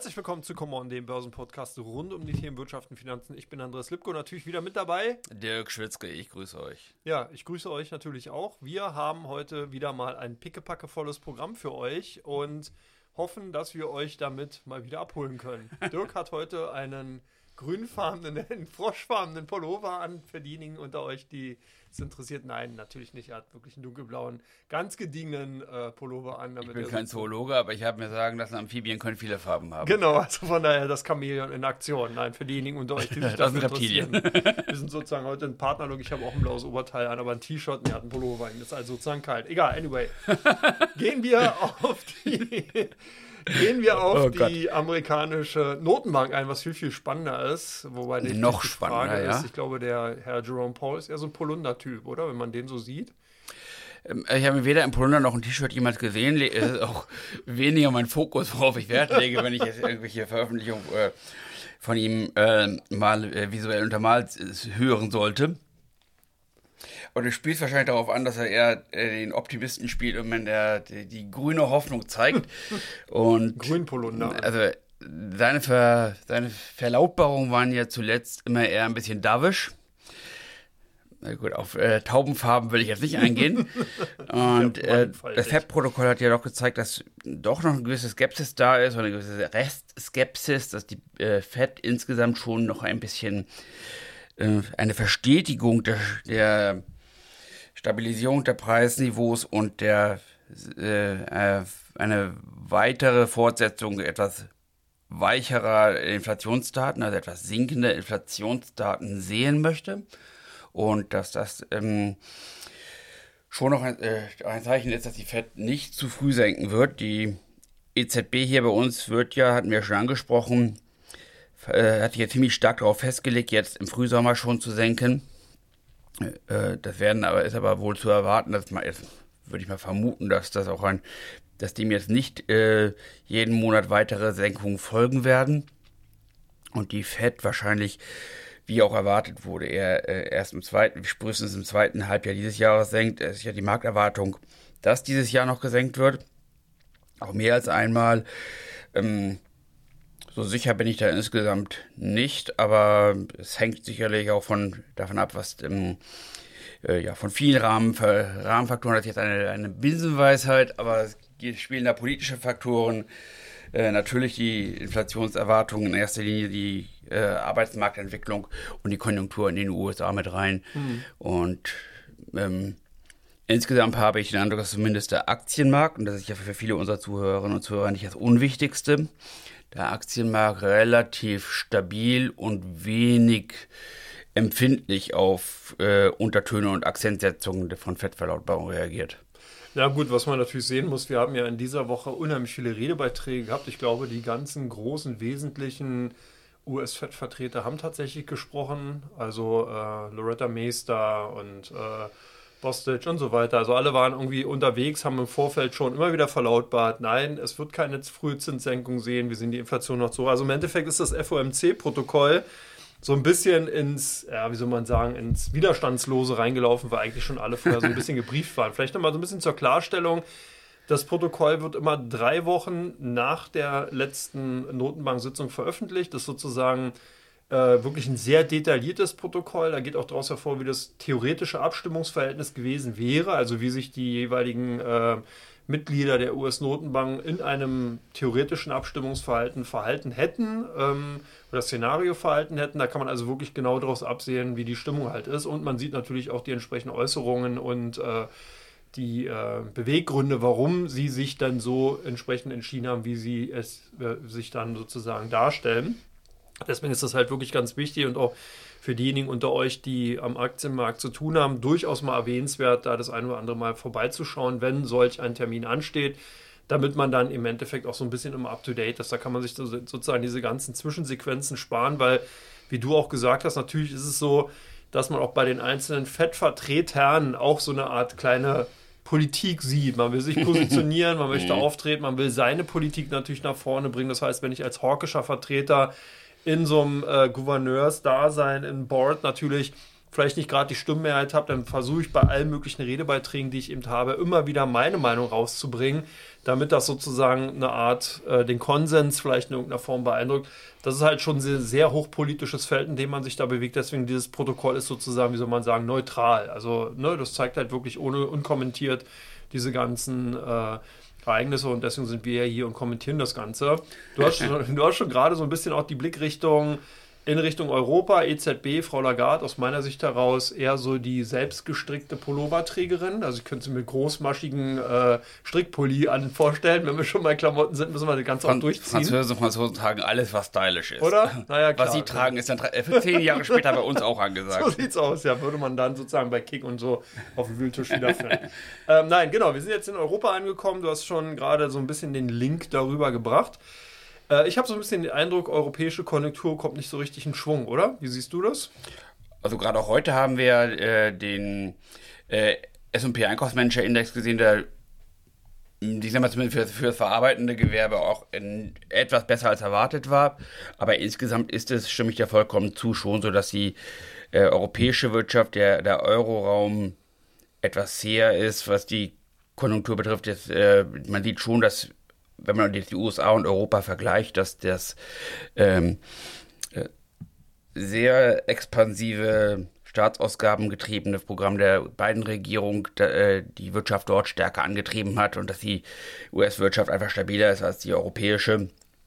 Herzlich willkommen zu Come On, dem Börsenpodcast rund um die Themen Wirtschaft und Finanzen. Ich bin Andreas Lipko, natürlich wieder mit dabei. Dirk Schwitzke, ich grüße euch. Ja, ich grüße euch natürlich auch. Wir haben heute wieder mal ein pickepackevolles Programm für euch und hoffen, dass wir euch damit mal wieder abholen können. Dirk hat heute einen grünfarbenen, froschfarbenen Pullover an, für diejenigen unter euch, die es interessiert. Nein, natürlich nicht. Er hat wirklich einen dunkelblauen, ganz gediegenen Pullover an. Ich bin kein Zoologe, aber ich habe mir sagen lassen, Amphibien können viele Farben haben. Genau, also von daher das Chamäleon in Aktion. Nein, für diejenigen unter euch, die sich dafür interessieren. Wir sind sozusagen heute ein Partnerlook. Ich habe auch ein blaues Oberteil an, aber ein T-Shirt und er hat einen Pullover an. Das ist also sozusagen kalt. Egal, anyway. Gehen wir auf die amerikanische Notenbank ein, was viel, viel spannender ist. Wobei noch spannender, Frage ist, ich glaube, der Herr Jerome Powell ist eher so ein Polunder-Typ, oder? Wenn man den so sieht. Ich habe weder im Polunder noch ein T-Shirt jemals gesehen. Es ist auch weniger mein Fokus, worauf ich Wert lege, wenn ich jetzt irgendwelche Veröffentlichungen von ihm mal visuell untermalt hören sollte. Und es spielt wahrscheinlich darauf an, dass er eher den Optimisten spielt und wenn er die grüne Hoffnung zeigt. Und Grünpolunder. Also seine Verlautbarungen waren ja zuletzt immer eher ein bisschen dovish. Na gut, auf Taubenfarben will ich jetzt nicht eingehen. Und das FED-Protokoll hat ja doch gezeigt, dass doch noch eine gewisse Skepsis da ist, oder eine gewisse Restskepsis, dass die FED insgesamt schon noch ein bisschen eine Verstetigung der Stabilisierung der Preisniveaus und eine weitere Fortsetzung etwas weicherer Inflationsdaten, also etwas sinkender Inflationsdaten sehen möchte. Und dass das schon noch ein Zeichen ist, dass die FED nicht zu früh senken wird. Die EZB hier bei uns hatten wir schon angesprochen, hat hier ziemlich stark darauf festgelegt, jetzt im Frühsommer schon zu senken. Ist aber wohl zu erwarten, würde ich mal vermuten, dass dem jetzt nicht jeden Monat weitere Senkungen folgen werden. Und die FED wahrscheinlich, wie auch erwartet wurde, erst frühestens im zweiten Halbjahr dieses Jahres senkt. Es ist ja die Markterwartung, dass dieses Jahr noch gesenkt wird. Auch mehr als einmal. So sicher bin ich da insgesamt nicht, aber es hängt sicherlich auch davon ab, was von vielen Rahmenfaktoren, das ist jetzt eine Binsenweisheit, aber es spielen da politische Faktoren, natürlich die Inflationserwartungen, in erster Linie die Arbeitsmarktentwicklung und die Konjunktur in den USA mit rein. Und insgesamt habe ich den Eindruck, dass zumindest der Aktienmarkt, und das ist ja für viele unserer Zuhörerinnen und Zuhörer nicht das Unwichtigste, der Aktienmarkt relativ stabil und wenig empfindlich auf Untertöne und Akzentsetzungen von FED-Verlautbarungen reagiert. Ja gut, was man natürlich sehen muss, wir haben ja in dieser Woche unheimlich viele Redebeiträge gehabt. Ich glaube, die ganzen großen, wesentlichen US-FED-Vertreter haben tatsächlich gesprochen. Also Loretta Mester und Bostic und so weiter. Also alle waren irgendwie unterwegs, haben im Vorfeld schon immer wieder verlautbart, nein, es wird keine Frühzinssenkung sehen, wir sehen die Inflation noch so. Also im Endeffekt ist das FOMC-Protokoll so ein bisschen ins Widerstandslose reingelaufen, weil eigentlich schon alle vorher so ein bisschen gebrieft waren. Vielleicht nochmal so ein bisschen zur Klarstellung. Das Protokoll wird immer 3 Wochen nach der letzten Notenbank-Sitzung veröffentlicht. Das ist sozusagen wirklich ein sehr detailliertes Protokoll. Da geht auch daraus hervor, wie das theoretische Abstimmungsverhältnis gewesen wäre, also wie sich die jeweiligen Mitglieder der US-Notenbank in einem theoretischen verhalten hätten oder Szenario verhalten hätten. Da kann man also wirklich genau daraus absehen, wie die Stimmung halt ist. Und man sieht natürlich auch die entsprechenden Äußerungen und die Beweggründe, warum sie sich dann so entsprechend entschieden haben, wie sie es sich dann sozusagen darstellen. Deswegen ist das halt wirklich ganz wichtig und auch für diejenigen unter euch, die am Aktienmarkt zu tun haben, durchaus mal erwähnenswert, da das ein oder andere Mal vorbeizuschauen, wenn solch ein Termin ansteht, damit man dann im Endeffekt auch so ein bisschen immer up-to-date ist. Da kann man sich sozusagen diese ganzen Zwischensequenzen sparen, weil, wie du auch gesagt hast, natürlich ist es so, dass man auch bei den einzelnen FED-Vertretern auch so eine Art kleine Politik sieht. Man will sich positionieren, man möchte auftreten, man will seine Politik natürlich nach vorne bringen. Das heißt, wenn ich als hawkischer Vertreter in so einem Gouverneursdasein im Board natürlich vielleicht nicht gerade die Stimmenmehrheit habe, dann versuche ich bei allen möglichen Redebeiträgen, die ich eben habe, immer wieder meine Meinung rauszubringen, damit das sozusagen eine Art, den Konsens vielleicht in irgendeiner Form beeindruckt. Das ist halt schon ein sehr, sehr hochpolitisches Feld, in dem man sich da bewegt. Deswegen dieses Protokoll ist sozusagen, wie soll man sagen, neutral. Also ne, das zeigt halt wirklich unkommentiert diese ganzen Ereignisse und deswegen sind wir ja hier und kommentieren das Ganze. Du hast schon gerade so ein bisschen auch die Blickrichtung in Richtung Europa, EZB, Frau Lagarde, aus meiner Sicht heraus eher so die selbstgestrickte Pulloverträgerin. Also ich könnte sie mit großmaschigen Strickpulli vorstellen. Wenn wir schon bei Klamotten sind, müssen wir das Ganze auch durchziehen. Franzosen tragen alles, was stylisch ist. Oder? Naja, klar. Was sie tragen, ist dann für 10 Jahre später bei uns auch angesagt. So sieht's aus, ja. Würde man dann sozusagen bei Kick und so auf dem Wühltisch wiederfinden. Nein, genau. Wir sind jetzt in Europa angekommen. Du hast schon gerade so ein bisschen den Link darüber gebracht. Ich habe so ein bisschen den Eindruck, europäische Konjunktur kommt nicht so richtig in Schwung, oder? Wie siehst du das? Also gerade auch heute haben wir den S&P Einkaufsmanager-Index gesehen, der, ich sag mal, zumindest für das verarbeitende Gewerbe auch etwas besser als erwartet war. Aber insgesamt ist es, stimme ich dir vollkommen zu, schon so, dass die europäische Wirtschaft, der Euroraum etwas zäher ist, was die Konjunktur betrifft. Man sieht schon, dass wenn man jetzt die USA und Europa vergleicht, dass das sehr expansive, staatsausgabengetriebene Programm der beiden Regierungen die Wirtschaft dort stärker angetrieben hat und dass die US-Wirtschaft einfach stabiler ist als die europäische.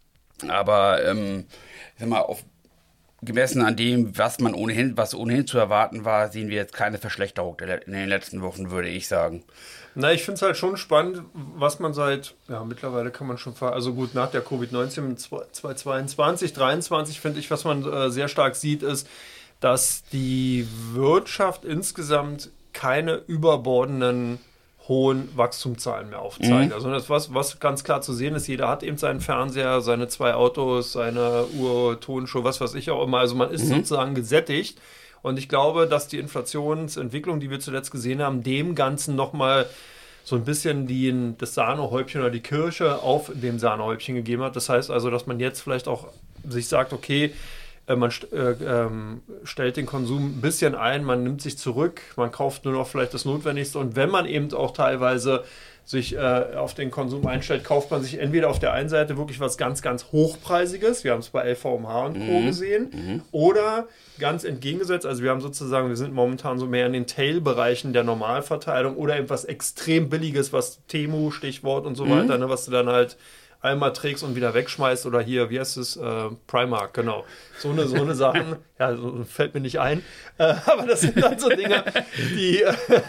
Aber ich sag mal, gemessen an dem, was ohnehin zu erwarten war, sehen wir jetzt keine Verschlechterung in den letzten Wochen, würde ich sagen. Na, ich finde es halt schon spannend, was man mittlerweile kann man schon, also gut, nach der Covid-19 2022, 2023 finde ich, was man sehr stark sieht, ist, dass die Wirtschaft insgesamt keine überbordenden hohen Wachstumszahlen mehr aufzeigt. Also das, was ganz klar zu sehen ist, jeder hat eben seinen Fernseher, seine 2 Autos, seine Uhr, Tonshow, was weiß ich auch immer. Also man ist sozusagen gesättigt. Und ich glaube, dass die Inflationsentwicklung, die wir zuletzt gesehen haben, dem Ganzen nochmal so ein bisschen das Sahnehäubchen oder die Kirsche auf dem Sahnehäubchen gegeben hat. Das heißt also, dass man jetzt vielleicht auch sich sagt, okay, man stellt den Konsum ein bisschen ein, man nimmt sich zurück, man kauft nur noch vielleicht das Notwendigste und wenn man eben auch teilweise sich auf den Konsum einstellt, kauft man sich entweder auf der einen Seite wirklich was ganz, ganz Hochpreisiges, wir haben es bei LVMH und Co. gesehen, oder ganz entgegengesetzt, also wir sind momentan so mehr in den Tail-Bereichen der Normalverteilung oder etwas extrem Billiges, was Temu, Stichwort und so weiter, ne, was du dann halt einmal trägst und wieder wegschmeißt oder hier, wie heißt es, Primark, genau. So eine Sachen, ja, so fällt mir nicht ein, aber das sind dann so Dinge, die...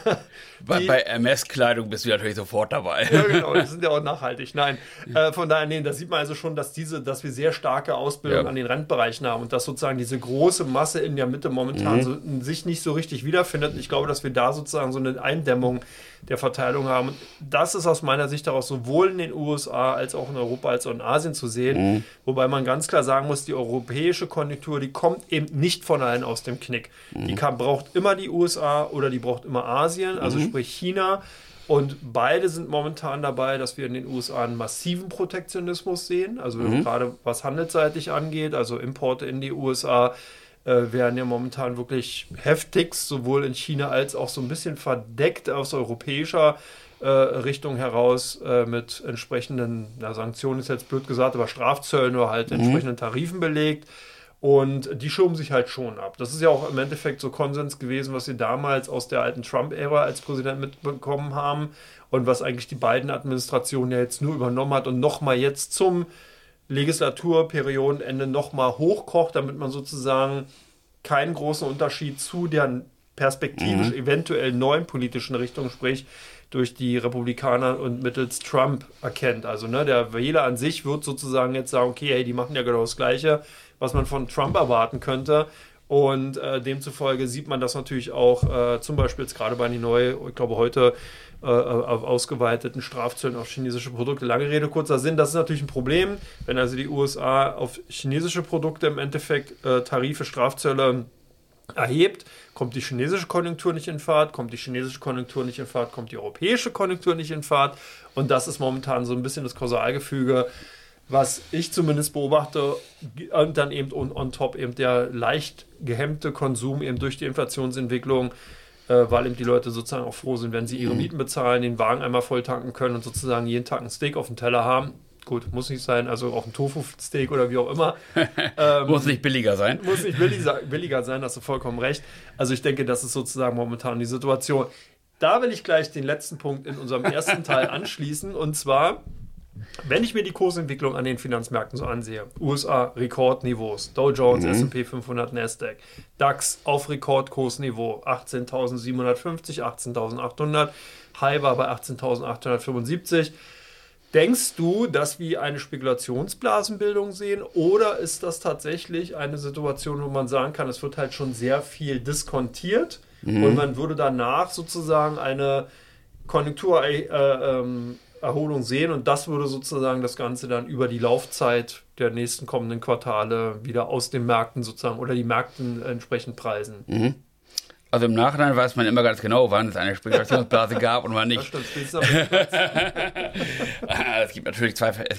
Bei MS-Kleidung bist du natürlich sofort dabei. Ja, genau, die sind ja auch nachhaltig. Nein, von daher, da sieht man also schon, dass wir sehr starke Ausbildung an den Randbereichen haben und dass sozusagen diese große Masse in der Mitte momentan sich nicht so richtig wiederfindet. Ich glaube, dass wir da sozusagen so eine Eindämmung der Verteilung haben. Das ist aus meiner Sicht daraus sowohl in den USA als auch in Europa als auch in Asien zu sehen. Wobei man ganz klar sagen muss, die europäische Konjunktur, die kommt eben nicht von allen aus dem Knick. Die braucht immer die USA oder die braucht immer Asien, also sprich China. Und beide sind momentan dabei, dass wir in den USA einen massiven Protektionismus sehen. Also gerade was handelsseitig angeht, also Importe in die USA werden ja momentan wirklich heftigst, sowohl in China als auch so ein bisschen verdeckt aus europäischer Richtung heraus mit entsprechenden Sanktionen, ist jetzt blöd gesagt, aber Strafzöllen oder halt entsprechenden Tarifen belegt. Und die schoben sich halt schon ab. Das ist ja auch im Endeffekt so Konsens gewesen, was wir damals aus der alten Trump-Ära als Präsident mitbekommen haben und was eigentlich die beiden Administrationen ja jetzt nur übernommen hat und nochmal jetzt zum Legislaturperiodenende nochmal hochkocht, damit man sozusagen keinen großen Unterschied zu der perspektivisch eventuell neuen politischen Richtung, sprich durch die Republikaner und mittels Trump erkennt. Also der Wähler an sich wird sozusagen jetzt sagen, okay, hey, die machen ja genau das Gleiche, was man von Trump erwarten könnte. Und demzufolge sieht man das natürlich auch zum Beispiel jetzt gerade bei den ich glaube heute ausgeweiteten Strafzöllen auf chinesische Produkte. Lange Rede, kurzer Sinn, das ist natürlich ein Problem, wenn also die USA auf chinesische Produkte im Endeffekt Tarife, Strafzölle erhebt, kommt die chinesische Konjunktur nicht in Fahrt, kommt die chinesische Konjunktur nicht in Fahrt, kommt die europäische Konjunktur nicht in Fahrt und das ist momentan so ein bisschen das Kausalgefüge, was ich zumindest beobachte, und dann eben on top eben der leicht gehemmte Konsum eben durch die Inflationsentwicklung, weil eben die Leute sozusagen auch froh sind, wenn sie ihre Mieten bezahlen, den Wagen einmal voll tanken können und sozusagen jeden Tag ein Steak auf dem Teller haben. Gut, muss nicht sein, also auch ein Tofu-Steak oder wie auch immer. Muss nicht billiger sein. Muss nicht billiger sein, hast du vollkommen recht. Also ich denke, das ist sozusagen momentan die Situation. Da will ich gleich den letzten Punkt in unserem ersten Teil anschließen. Und zwar, wenn ich mir die Kursentwicklung an den Finanzmärkten so ansehe, USA Rekordniveaus, Dow Jones, S&P 500, Nasdaq, DAX auf Rekordkursniveau, 18.750, 18.800, High war bei 18.875. Denkst du, dass wir eine Spekulationsblasenbildung sehen oder ist das tatsächlich eine Situation, wo man sagen kann, es wird halt schon sehr viel diskontiert und man würde danach sozusagen eine Konjunkturerholung sehen und das würde sozusagen das Ganze dann über die Laufzeit der nächsten kommenden Quartale wieder aus den Märkten sozusagen oder die Märkten entsprechend preisen? Also im Nachhinein weiß man immer ganz genau, wann es eine Spekulationsblase gab und wann nicht. Das stimmt, Es gibt natürlich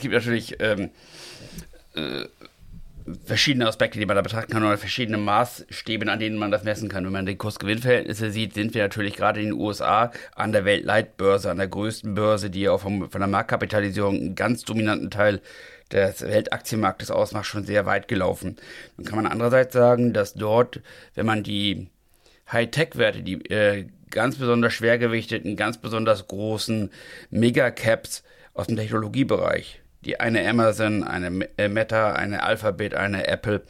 verschiedene Aspekte, die man da betrachten kann oder verschiedene Maßstäbe, an denen man das messen kann. Wenn man die Kurs-Gewinn-Verhältnisse sieht, sind wir natürlich gerade in den USA an der Weltleitbörse, an der größten Börse, die auch von der Marktkapitalisierung einen ganz dominanten Teil des Weltaktienmarktes ausmacht, schon sehr weit gelaufen. Dann kann man andererseits sagen, dass dort, wenn man die Hightech-Werte, die ganz besonders schwergewichteten, ganz besonders großen Megacaps aus dem Technologiebereich, die eine Amazon, eine Meta, eine Alphabet, eine Apple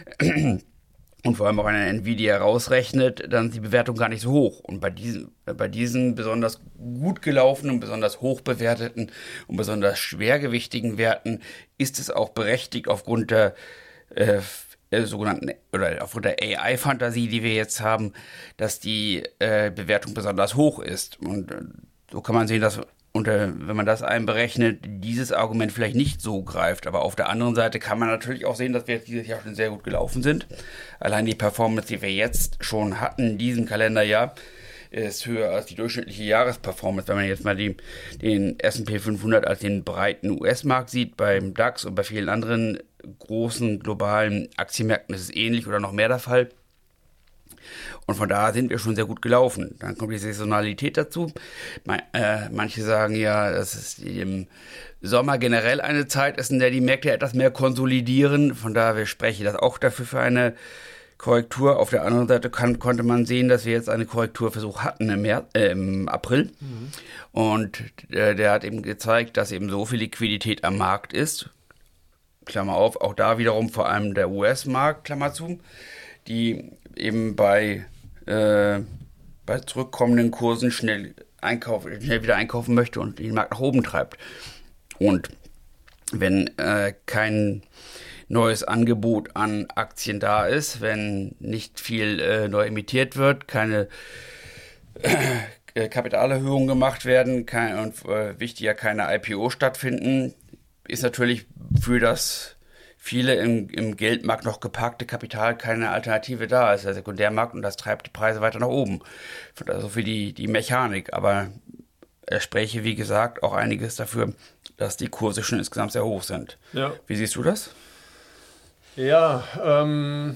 und vor allem auch eine Nvidia rausrechnet, dann ist die Bewertung gar nicht so hoch. Und bei diesen besonders gut gelaufenen, besonders hoch bewerteten und besonders schwergewichtigen Werten ist es auch berechtigt aufgrund der sogenannten oder aufgrund der AI-Fantasie, die wir jetzt haben, dass die Bewertung besonders hoch ist. Und so kann man sehen, dass wenn man das einberechnet, dieses Argument vielleicht nicht so greift. Aber auf der anderen Seite kann man natürlich auch sehen, dass wir jetzt dieses Jahr schon sehr gut gelaufen sind. Allein die Performance, die wir jetzt schon hatten in diesem Kalenderjahr, ist höher als die durchschnittliche Jahresperformance. Wenn man jetzt mal den S&P 500 als den breiten US-Markt sieht, beim DAX und bei vielen anderen großen globalen Aktienmärkten ist es ähnlich oder noch mehr der Fall. Und von daher sind wir schon sehr gut gelaufen. Dann kommt die Saisonalität dazu. Manche sagen ja, dass es im Sommer generell eine Zeit ist, in der die Märkte etwas mehr konsolidieren. Von daher spreche ich das auch dafür für eine Korrektur. Auf der anderen Seite konnte man sehen, dass wir jetzt einen Korrekturversuch hatten im April. Und der hat eben gezeigt, dass eben so viel Liquidität am Markt ist. Klammer auf, auch da wiederum vor allem der US-Markt, Klammer zu, die eben bei zurückkommenden Kursen schnell wieder einkaufen möchte und den Markt nach oben treibt. Und wenn kein neues Angebot an Aktien da ist, wenn nicht viel neu emittiert wird, keine Kapitalerhöhungen gemacht werden und wichtiger keine IPO stattfinden, ist natürlich für das viele im Geldmarkt noch geparkte Kapital keine Alternative da. Es ist der Sekundärmarkt und das treibt die Preise weiter nach oben. So für die Mechanik. Aber er spräche, wie gesagt, auch einiges dafür, dass die Kurse schon insgesamt sehr hoch sind. Ja. Wie siehst du das? Ja, eine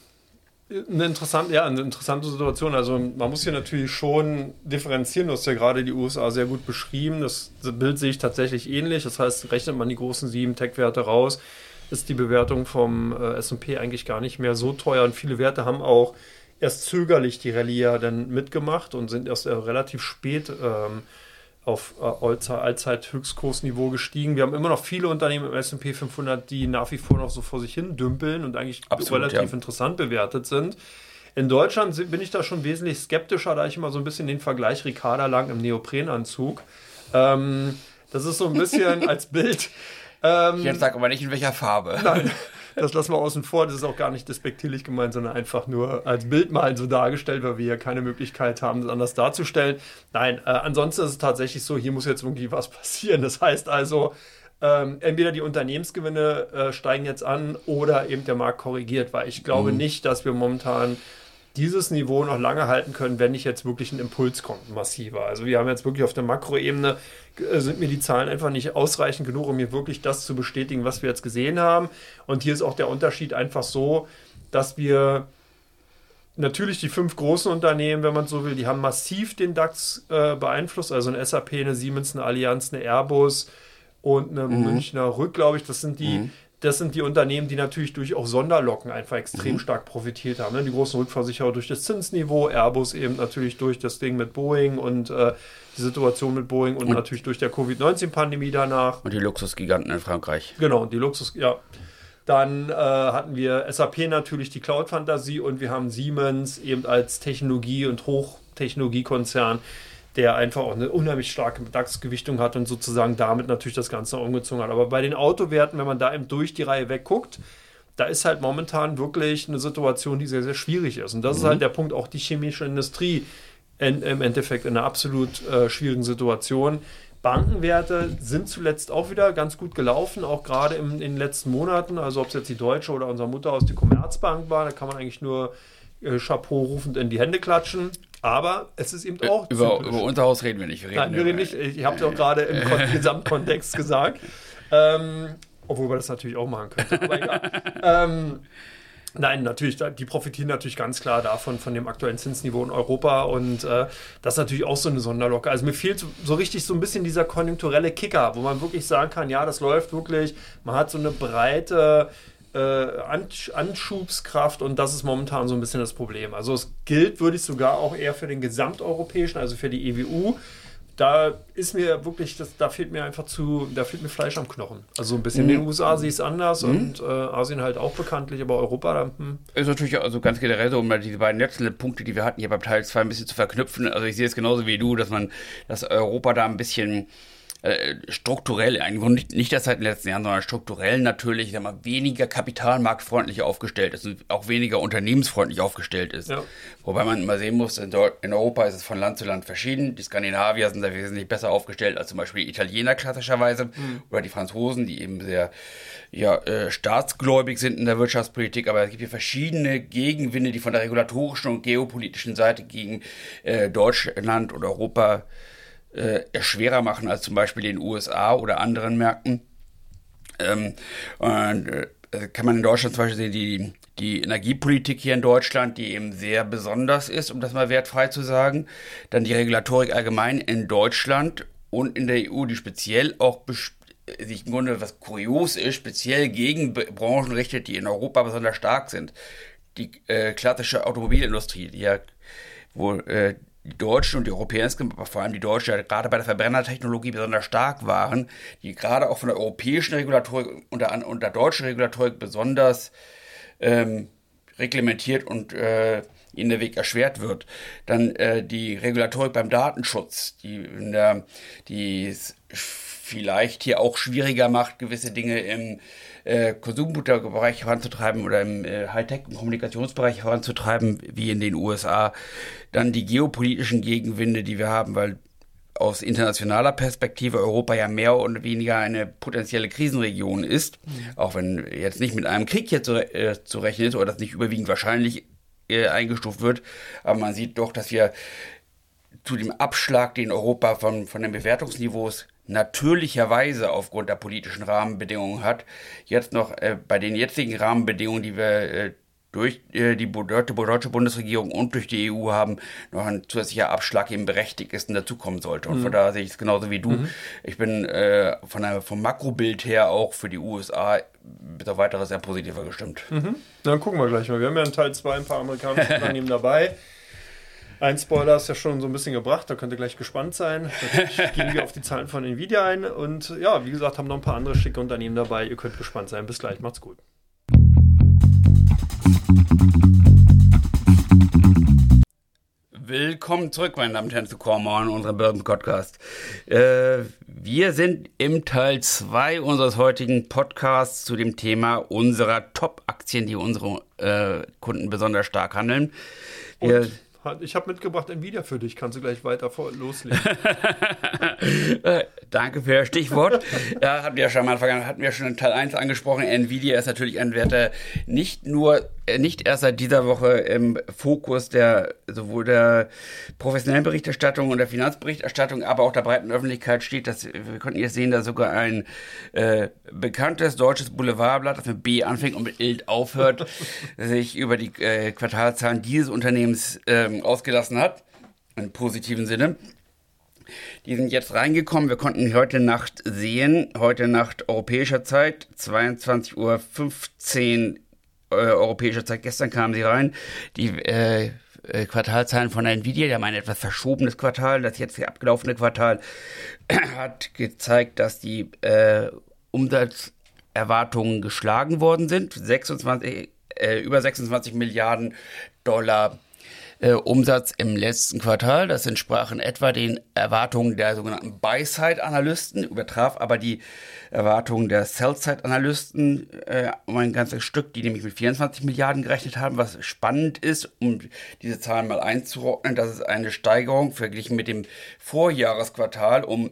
interessante Situation. Also man muss hier natürlich schon differenzieren. Du hast ja gerade die USA sehr gut beschrieben. Das Bild sehe ich tatsächlich ähnlich. Das heißt, rechnet man die großen 7 Tech-Werte raus, ist die Bewertung vom S&P eigentlich gar nicht mehr so teuer. Und viele Werte haben auch erst zögerlich die Rallye ja dann mitgemacht und sind erst relativ spät auf Allzeit-Höchstkursniveau gestiegen. Wir haben immer noch viele Unternehmen im S&P 500, die nach wie vor noch so vor sich hin dümpeln und eigentlich relativ interessant bewertet sind. In Deutschland bin ich da schon wesentlich skeptischer, da ich immer so ein bisschen den Vergleich Ricarda lang im Neoprenanzug. Das ist so ein bisschen als Bild. Jetzt sag aber nicht in welcher Farbe. Nein, das lassen wir außen vor. Das ist auch gar nicht despektierlich gemeint, sondern einfach nur als Bild mal so dargestellt, weil wir ja keine Möglichkeit haben, das anders darzustellen. Nein, ansonsten ist es tatsächlich so, hier muss jetzt irgendwie was passieren. Das heißt also, entweder die Unternehmensgewinne steigen jetzt an oder eben der Markt korrigiert, weil ich glaube nicht, dass wir momentan dieses Niveau noch lange halten können, wenn nicht jetzt wirklich ein Impuls kommt, ein massiver. Also wir haben jetzt wirklich auf der Makroebene, sind mir die Zahlen einfach nicht ausreichend genug, um mir wirklich das zu bestätigen, was wir jetzt gesehen haben. Und hier ist auch der Unterschied einfach so, dass wir natürlich die 5 großen Unternehmen, wenn man so will, die haben massiv den DAX beeinflusst, also eine SAP, eine Siemens, eine Allianz, eine Airbus und eine Münchner Rück, glaube ich, das sind die Unternehmen, die natürlich durch auch Sonderlocken einfach extrem stark profitiert haben. Ne? Die großen Rückversicherer durch das Zinsniveau, Airbus eben natürlich durch das Ding mit Boeing und die Situation mit Boeing und natürlich durch der Covid-19-Pandemie danach. Und die Luxusgiganten in Frankreich. Genau, und die ja. Dann hatten wir SAP natürlich, die Cloud-Fantasie, und wir haben Siemens eben als Technologie- und Hochtechnologiekonzern, der einfach auch eine unheimlich starke DAX-Gewichtung hat und sozusagen damit natürlich das Ganze umgezogen hat. Aber bei den Autowerten, wenn man da eben durch die Reihe wegguckt, da ist halt momentan wirklich eine Situation, die sehr, sehr schwierig ist. Und das ist halt der Punkt, auch die chemische Industrie im Endeffekt in einer absolut schwierigen Situation. Bankenwerte sind zuletzt auch wieder ganz gut gelaufen, auch gerade in den letzten Monaten. Also ob es jetzt die Deutsche oder unser Mutterhaus, die Commerzbank war, da kann man eigentlich nur Chapeau rufend in die Hände klatschen. Aber es ist eben auch über unser Haus reden wir nicht. Wir reden nicht. Ich habe es auch gerade im Gesamtkontext gesagt. Obwohl wir das natürlich auch machen könnten. Aber egal. Nein, natürlich, die profitieren natürlich ganz klar davon, von dem aktuellen Zinsniveau in Europa, und das ist natürlich auch so eine Sonderlocke. Also mir fehlt so richtig so ein bisschen dieser konjunkturelle Kicker, wo man wirklich sagen kann, ja, das läuft wirklich, man hat so eine breite Anschubskraft, und das ist momentan so ein bisschen das Problem. Also es gilt, würde ich sogar auch eher für den gesamteuropäischen, also für die EWU. Da ist mir wirklich, da fehlt mir Fleisch am Knochen. Also ein bisschen in den USA sehe ich es anders und Asien halt auch bekanntlich, aber Europa ist natürlich also ganz generell so, um diese beiden letzten Punkte, die wir hatten, hier beim Teil 2 ein bisschen zu verknüpfen. Also ich sehe es genauso wie du, dass Europa da ein bisschen strukturell, nicht erst seit den letzten Jahren, sondern strukturell natürlich, sagen wir, weniger kapitalmarktfreundlich aufgestellt ist und auch weniger unternehmensfreundlich aufgestellt ist. Ja. Wobei man immer sehen muss, in Europa ist es von Land zu Land verschieden. Die Skandinavier sind da wesentlich besser aufgestellt als zum Beispiel die Italiener klassischerweise oder die Franzosen, die eben sehr staatsgläubig sind in der Wirtschaftspolitik. Aber es gibt hier verschiedene Gegenwinde, die von der regulatorischen und geopolitischen Seite gegen Deutschland und Europa schwerer machen als zum Beispiel den USA oder anderen Märkten. Kann man in Deutschland zum Beispiel sehen, die Energiepolitik hier in Deutschland, die eben sehr besonders ist, um das mal wertfrei zu sagen. Dann die Regulatorik allgemein in Deutschland und in der EU, die speziell auch sich im Grunde, was kurios ist, speziell gegen Branchen richtet, die in Europa besonders stark sind. Die klassische Automobilindustrie, wo die Deutschen und die Europäer, aber vor allem die Deutschen, ja gerade bei der Verbrennertechnologie besonders stark waren, die gerade auch von der europäischen Regulatorik und der deutschen Regulatorik besonders reglementiert und ihnen der Weg erschwert wird. Dann die Regulatorik beim Datenschutz, die es vielleicht hier auch schwieriger macht, gewisse Dinge im Konsumgüterbereich voranzutreiben oder im Hightech- und Kommunikationsbereich voranzutreiben, wie in den USA. Dann die geopolitischen Gegenwinde, die wir haben, weil aus internationaler Perspektive Europa ja mehr oder weniger eine potenzielle Krisenregion ist, auch wenn jetzt nicht mit einem Krieg hier zu rechnen ist oder das nicht überwiegend wahrscheinlich eingestuft wird, aber man sieht doch, dass wir zu dem Abschlag, den Europa von den Bewertungsniveaus natürlicherweise aufgrund der politischen Rahmenbedingungen hat, jetzt noch bei den jetzigen Rahmenbedingungen, die wir durch die deutsche Bundesregierung und durch die EU haben, noch ein zusätzlicher Abschlag eben berechtigt ist und dazukommen sollte. Und von daher sehe ich es genauso wie du. Ich bin vom Makrobild her auch für die USA bis auf weiteres sehr positiver gestimmt. Dann gucken wir gleich mal. Wir haben ja in Teil 2 ein paar amerikanische Unternehmen dabei. Ein Spoiler ist ja schon so ein bisschen gebracht, da könnt ihr gleich gespannt sein. Natürlich gehen wir auf die Zahlen von Nvidia ein und ja, wie gesagt, haben noch ein paar andere schicke Unternehmen dabei. Ihr könnt gespannt sein. Bis gleich, macht's gut. Willkommen zurück, meine Damen und Herren, zu Core Morning, unserem Börsen-Podcast. Wir sind im Teil 2 unseres heutigen Podcasts zu dem Thema unserer Top-Aktien, die unsere Kunden besonders stark handeln. Ich habe mitgebracht Nvidia für dich, kannst du gleich weiter loslegen. Danke für das Stichwort. Ja, hatten wir schon in Teil 1 angesprochen. Nvidia ist natürlich ein Wert, der nicht erst seit dieser Woche im Fokus sowohl der professionellen Berichterstattung und der Finanzberichterstattung, aber auch der breiten Öffentlichkeit steht. Wir konnten jetzt sehen, dass sogar ein bekanntes deutsches Boulevardblatt, das mit B anfängt und mit ILT aufhört, sich über die Quartalzahlen dieses Unternehmens ausgelassen hat. Im positiven Sinne. Die sind jetzt reingekommen. Wir konnten heute Nacht sehen, heute Nacht europäischer Zeit, 22:15 Uhr europäischer Zeit. Gestern kamen sie rein. Die Quartalzahlen von Nvidia, die haben ein etwas verschobenes Quartal. Das jetzt abgelaufene Quartal hat gezeigt, dass die Umsatzerwartungen geschlagen worden sind. Über 26 Milliarden Dollar Umsatz im letzten Quartal. Das entsprach in etwa den Erwartungen der sogenannten Buy-Side-Analysten, übertraf aber die Erwartungen der Sell-Side-Analysten um ein ganzes Stück, die nämlich mit 24 Milliarden gerechnet haben. Was spannend ist, um diese Zahlen mal einzuordnen, das ist eine Steigerung verglichen mit dem Vorjahresquartal um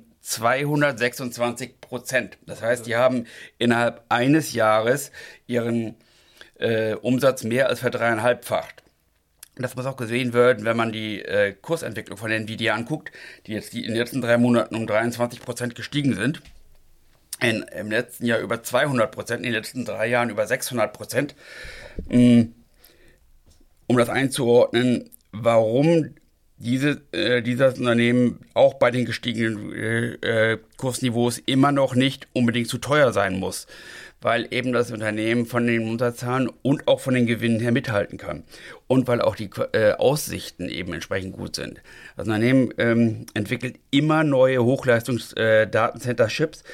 226%. Das heißt, die haben innerhalb eines Jahres ihren Umsatz mehr als verdreieinhalbfacht. Das muss auch gesehen werden, wenn man die Kursentwicklung von Nvidia anguckt, die in den letzten 3 Monaten um 23% gestiegen sind. Im letzten Jahr über 200%, in den letzten 3 Jahren über 600%. Um das einzuordnen, warum dieses Unternehmen auch bei den gestiegenen Kursniveaus immer noch nicht unbedingt zu teuer sein muss, weil eben das Unternehmen von den Umsatzzahlen und auch von den Gewinnen her mithalten kann und weil auch die Aussichten eben entsprechend gut sind. Das Unternehmen entwickelt immer neue Hochleistungs-Datencenter-Chips.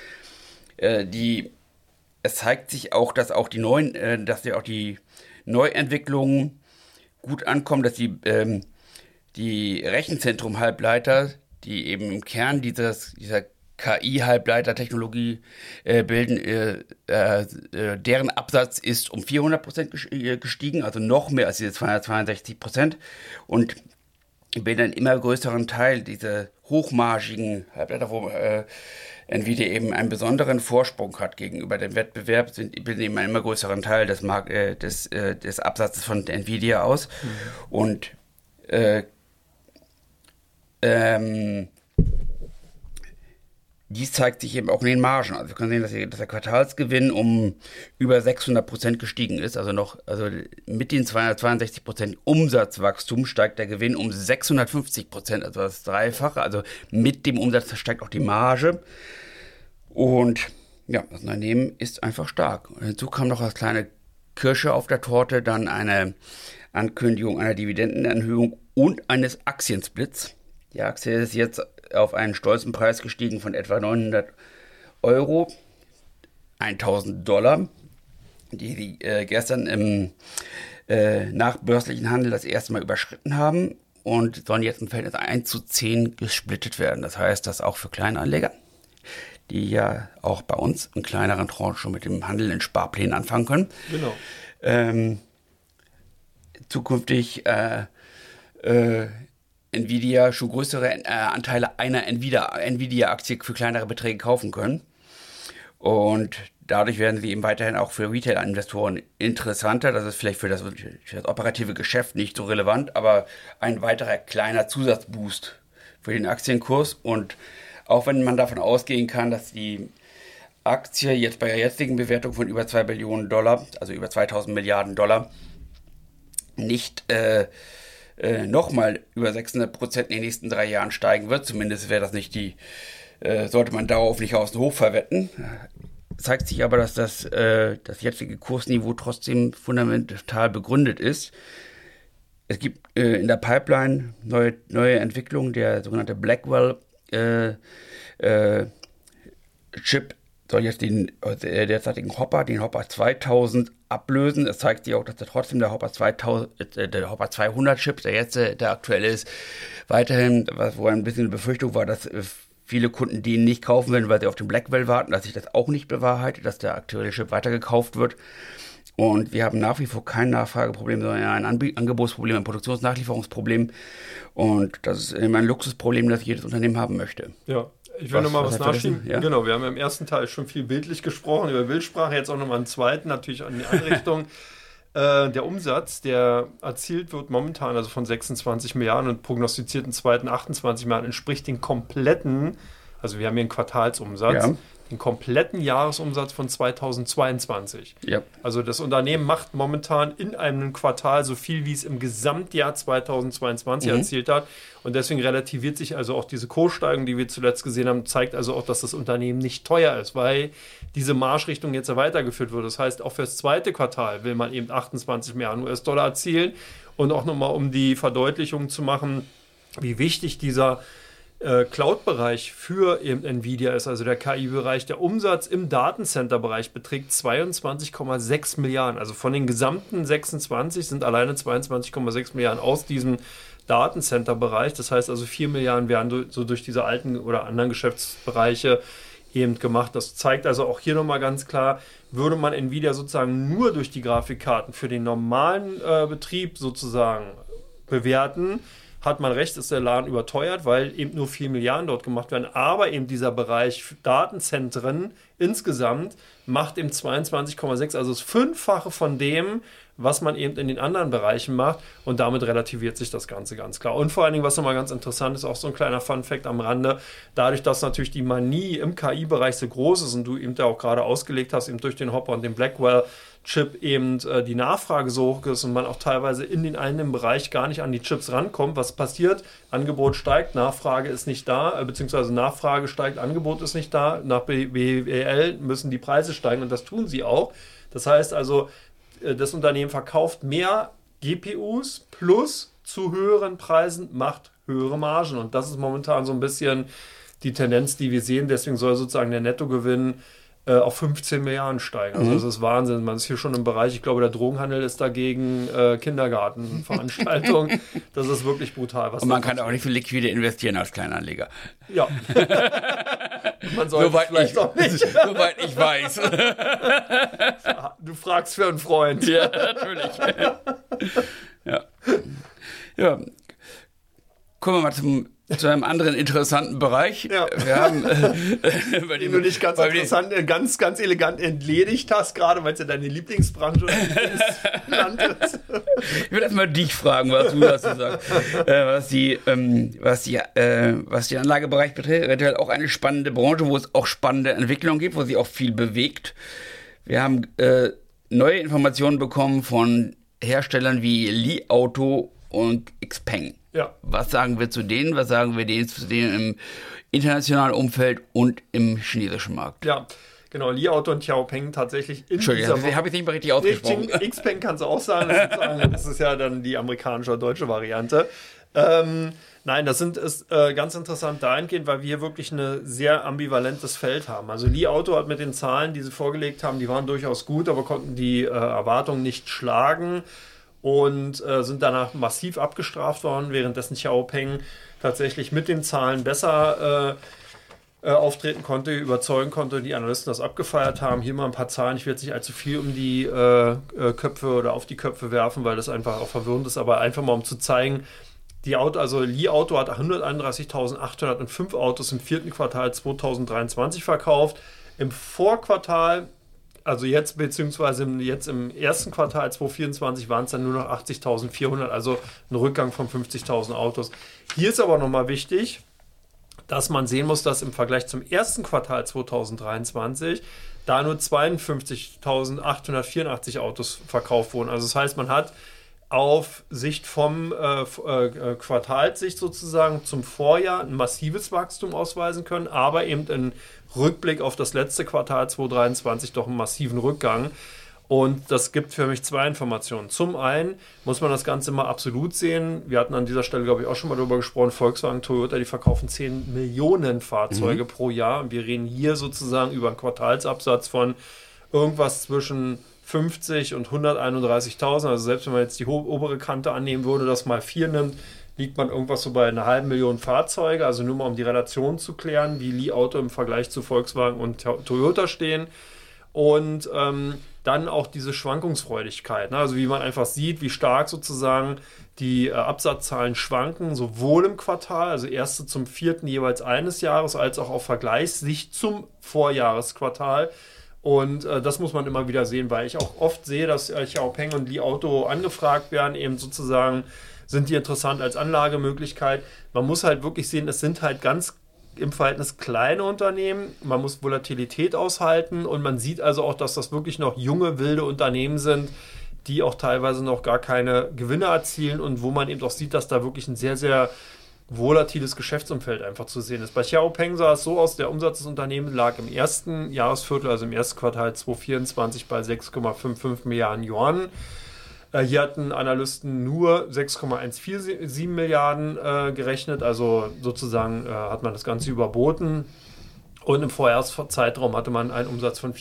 Es zeigt sich auch, dass auch die Neuentwicklungen gut ankommen, dass die Rechenzentrum-Halbleiter, die eben im Kern dieser KI-Halbleiter-Technologie bilden, deren Absatz ist um 400% gestiegen, also noch mehr als diese 262% und bilden einen immer größeren Teil dieser hochmargigen Halbleiter, wo Nvidia eben einen besonderen Vorsprung hat gegenüber dem Wettbewerb, bilden eben einen immer größeren Teil des Absatzes von Nvidia aus. Und dies zeigt sich eben auch in den Margen. Also wir können sehen, dass der Quartalsgewinn um über 600% gestiegen ist. Also mit den 262% Umsatzwachstum steigt der Gewinn um 650%, also das Dreifache. Also mit dem Umsatz steigt auch die Marge. Und ja, das Unternehmen ist einfach stark. Und hinzu kam noch als kleine Kirsche auf der Torte dann eine Ankündigung einer Dividendenerhöhung und eines Aktiensplits. Die Aktie ist jetzt auf einen stolzen Preis gestiegen von etwa 900 Euro, 1.000 Dollar, die gestern im nachbörslichen Handel das erste Mal überschritten haben und sollen jetzt im Verhältnis 1:10 gesplittet werden. Das heißt, dass auch für Kleinanleger, die ja auch bei uns in kleineren Tranchen schon mit dem Handel in Sparplänen anfangen können, genau. Zukünftig Nvidia schon größere Anteile einer Nvidia-Aktie für kleinere Beträge kaufen können. Und dadurch werden sie eben weiterhin auch für Retail-Investoren interessanter. Das ist vielleicht für das operative Geschäft nicht so relevant, aber ein weiterer kleiner Zusatzboost für den Aktienkurs. Und auch wenn man davon ausgehen kann, dass die Aktie jetzt bei der jetzigen Bewertung von über 2 Billionen Dollar, also über 2000 Milliarden Dollar, nicht nochmal über 600% in den nächsten 3 Jahren steigen wird. Zumindest wäre das nicht sollte man darauf nicht aus dem Hof verwetten. Zeigt sich aber, dass das jetzige Kursniveau trotzdem fundamental begründet ist. Es gibt in der Pipeline neue Entwicklungen, der sogenannte Blackwell Chip soll jetzt den derzeitigen den Hopper 2000 ablösen. Es zeigt sich auch, dass trotzdem der Hopper 200 Chip, der aktuelle ist, weiterhin, wo ein bisschen eine Befürchtung war, dass viele Kunden den nicht kaufen werden, weil sie auf den Blackwell warten, dass sich das auch nicht bewahrheitet, dass der aktuelle Chip weitergekauft wird. Und wir haben nach wie vor kein Nachfrageproblem, sondern ein Angebotsproblem, ein Produktionsnachlieferungsproblem. Und das ist immer ein Luxusproblem, das jedes Unternehmen haben möchte. Ja. Ich will nochmal was nachschieben. Ja? Genau, wir haben im ersten Teil schon viel bildlich gesprochen, über Bildsprache, jetzt auch nochmal einen zweiten, natürlich an die Anrichtung. Der Umsatz, der erzielt wird momentan, also von 26 Milliarden und prognostizierten zweiten 28 Milliarden, entspricht den kompletten, also wir haben hier einen Quartalsumsatz, den kompletten Jahresumsatz von 2022. Ja. Also das Unternehmen macht momentan in einem Quartal so viel, wie es im Gesamtjahr 2022 erzielt hat. Und deswegen relativiert sich also auch diese Kurssteigerung, die wir zuletzt gesehen haben, zeigt also auch, dass das Unternehmen nicht teuer ist, weil diese Marschrichtung jetzt weitergeführt wird. Das heißt, auch für das zweite Quartal will man eben 28 Milliarden US-Dollar erzielen. Und auch nochmal, um die Verdeutlichung zu machen, wie wichtig dieser Cloud-Bereich für eben Nvidia ist, also der KI-Bereich. Der Umsatz im Datencenter-Bereich beträgt 22,6 Milliarden. Also von den gesamten 26 sind alleine 22,6 Milliarden aus diesem Datencenter-Bereich. Das heißt also 4 Milliarden werden so durch diese alten oder anderen Geschäftsbereiche eben gemacht. Das zeigt also auch hier nochmal ganz klar, würde man Nvidia sozusagen nur durch die Grafikkarten für den normalen Betrieb sozusagen bewerten, hat man recht, ist der Laden überteuert, weil eben nur 4 Milliarden dort gemacht werden. Aber eben dieser Bereich Datenzentren insgesamt macht eben 22,6, also das Fünffache von dem, was man eben in den anderen Bereichen macht. Und damit relativiert sich das Ganze ganz klar. Und vor allen Dingen, was nochmal ganz interessant ist, auch so ein kleiner Funfact am Rande, dadurch, dass natürlich die Manie im KI-Bereich so groß ist und du eben da auch gerade ausgelegt hast, eben durch den Hopper und den Blackwell-Chip eben die Nachfrage so hoch ist und man auch teilweise in den einen Bereich gar nicht an die Chips rankommt. Was passiert? Angebot steigt, Nachfrage ist nicht da, beziehungsweise Nachfrage steigt, Angebot ist nicht da. Nach BWL müssen die Preise steigen und das tun sie auch. Das heißt also, das Unternehmen verkauft mehr GPUs plus zu höheren Preisen, macht höhere Margen. Und das ist momentan so ein bisschen die Tendenz, die wir sehen. Deswegen soll sozusagen der Nettogewinn auf 15 Milliarden steigen. Also das ist Wahnsinn. Man ist hier schon im Bereich, ich glaube, der Drogenhandel ist dagegen Kindergartenveranstaltungen. Das ist wirklich brutal. Und man kann auch nicht für liquide investieren als Kleinanleger. Ja. Man sollte vielleicht auch nicht. Soweit ich weiß. Du fragst für einen Freund. Ja, natürlich. Ja. Kommen wir mal zu einem anderen interessanten Bereich. Ja. Wir haben, den du nicht ganz interessant, ganz elegant entledigt hast, gerade weil es ja deine Lieblingsbranche ist. Ich will erstmal dich fragen, was du dazu sagst. Was die Anlagebereich betrifft, halt auch eine spannende Branche, wo es auch spannende Entwicklungen gibt, wo sich auch viel bewegt. Wir haben neue Informationen bekommen von Herstellern wie Li Auto und Xpeng. Ja. Was sagen wir zu denen? Was sagen wir zu denen im internationalen Umfeld und im chinesischen Markt? Ja, genau. Li Auto und Xiaopeng tatsächlich in Entschuldigung, habe ich nicht mal richtig ausgesprochen. Xpeng kannst du auch sagen. Das ist ja dann die amerikanische oder deutsche Variante. Nein, das ist ganz interessant dahingehend, weil wir hier wirklich ein sehr ambivalentes Feld haben. Also Li Auto hat mit den Zahlen, die sie vorgelegt haben, die waren durchaus gut, aber konnten die Erwartungen nicht schlagen und sind danach massiv abgestraft worden, währenddessen Xiaopeng tatsächlich mit den Zahlen besser auftreten konnte, überzeugen konnte, die Analysten das abgefeiert haben. Hier mal ein paar Zahlen, ich will jetzt nicht allzu viel um die Köpfe oder auf die Köpfe werfen, weil das einfach auch verwirrend ist, aber einfach mal um zu zeigen, Li Auto hat 131.805 Autos im vierten Quartal 2023 verkauft. Im Vorquartal, also jetzt beziehungsweise jetzt im ersten Quartal 2024 waren es dann nur noch 80.400, also ein Rückgang von 50.000 Autos. Hier ist aber nochmal wichtig, dass man sehen muss, dass im Vergleich zum ersten Quartal 2023 da nur 52.884 Autos verkauft wurden. Also das heißt, man hat auf Sicht vom Quartalssicht sozusagen zum Vorjahr ein massives Wachstum ausweisen können, aber eben im Rückblick auf das letzte Quartal 2023 doch einen massiven Rückgang. Und das gibt für mich zwei Informationen. Zum einen muss man das Ganze mal absolut sehen. Wir hatten an dieser Stelle, glaube ich, auch schon mal darüber gesprochen, Volkswagen, Toyota, die verkaufen 10 Millionen Fahrzeuge pro Jahr. Und wir reden hier sozusagen über einen Quartalsabsatz von irgendwas zwischen 50 und 131.000. Also selbst wenn man jetzt die obere Kante annehmen würde, das mal 4 nimmt, liegt man irgendwas so bei einer halben Million Fahrzeuge. Also nur mal um die Relation zu klären, wie Li Auto im Vergleich zu Volkswagen und Toyota stehen. Und dann auch diese Schwankungsfreudigkeit, ne? Also wie man einfach sieht, wie stark sozusagen Die Absatzzahlen schwanken sowohl im Quartal, also erste zum vierten jeweils eines Jahres, als auch auf Vergleichssicht zum Vorjahresquartal. Und das muss man immer wieder sehen, weil ich auch oft sehe, dass Xiaopeng und Li Auto angefragt werden, eben sozusagen, sind die interessant als Anlagemöglichkeit. Man muss halt wirklich sehen, es sind halt ganz im Verhältnis kleine Unternehmen. Man muss Volatilität aushalten und man sieht also auch, dass das wirklich noch junge, wilde Unternehmen sind, die auch teilweise noch gar keine Gewinne erzielen und wo man eben auch sieht, dass da wirklich ein sehr, sehr volatiles Geschäftsumfeld einfach zu sehen ist. Bei Xiaopeng sah es so aus, der Umsatz des Unternehmens lag im ersten Jahresviertel, also im ersten Quartal 2024 bei 6,55 Milliarden Yuan. Hier hatten Analysten nur 6,147 Milliarden gerechnet, also sozusagen hat man das Ganze überboten. Und im Vorjahreszeitraum hatte man einen Umsatz von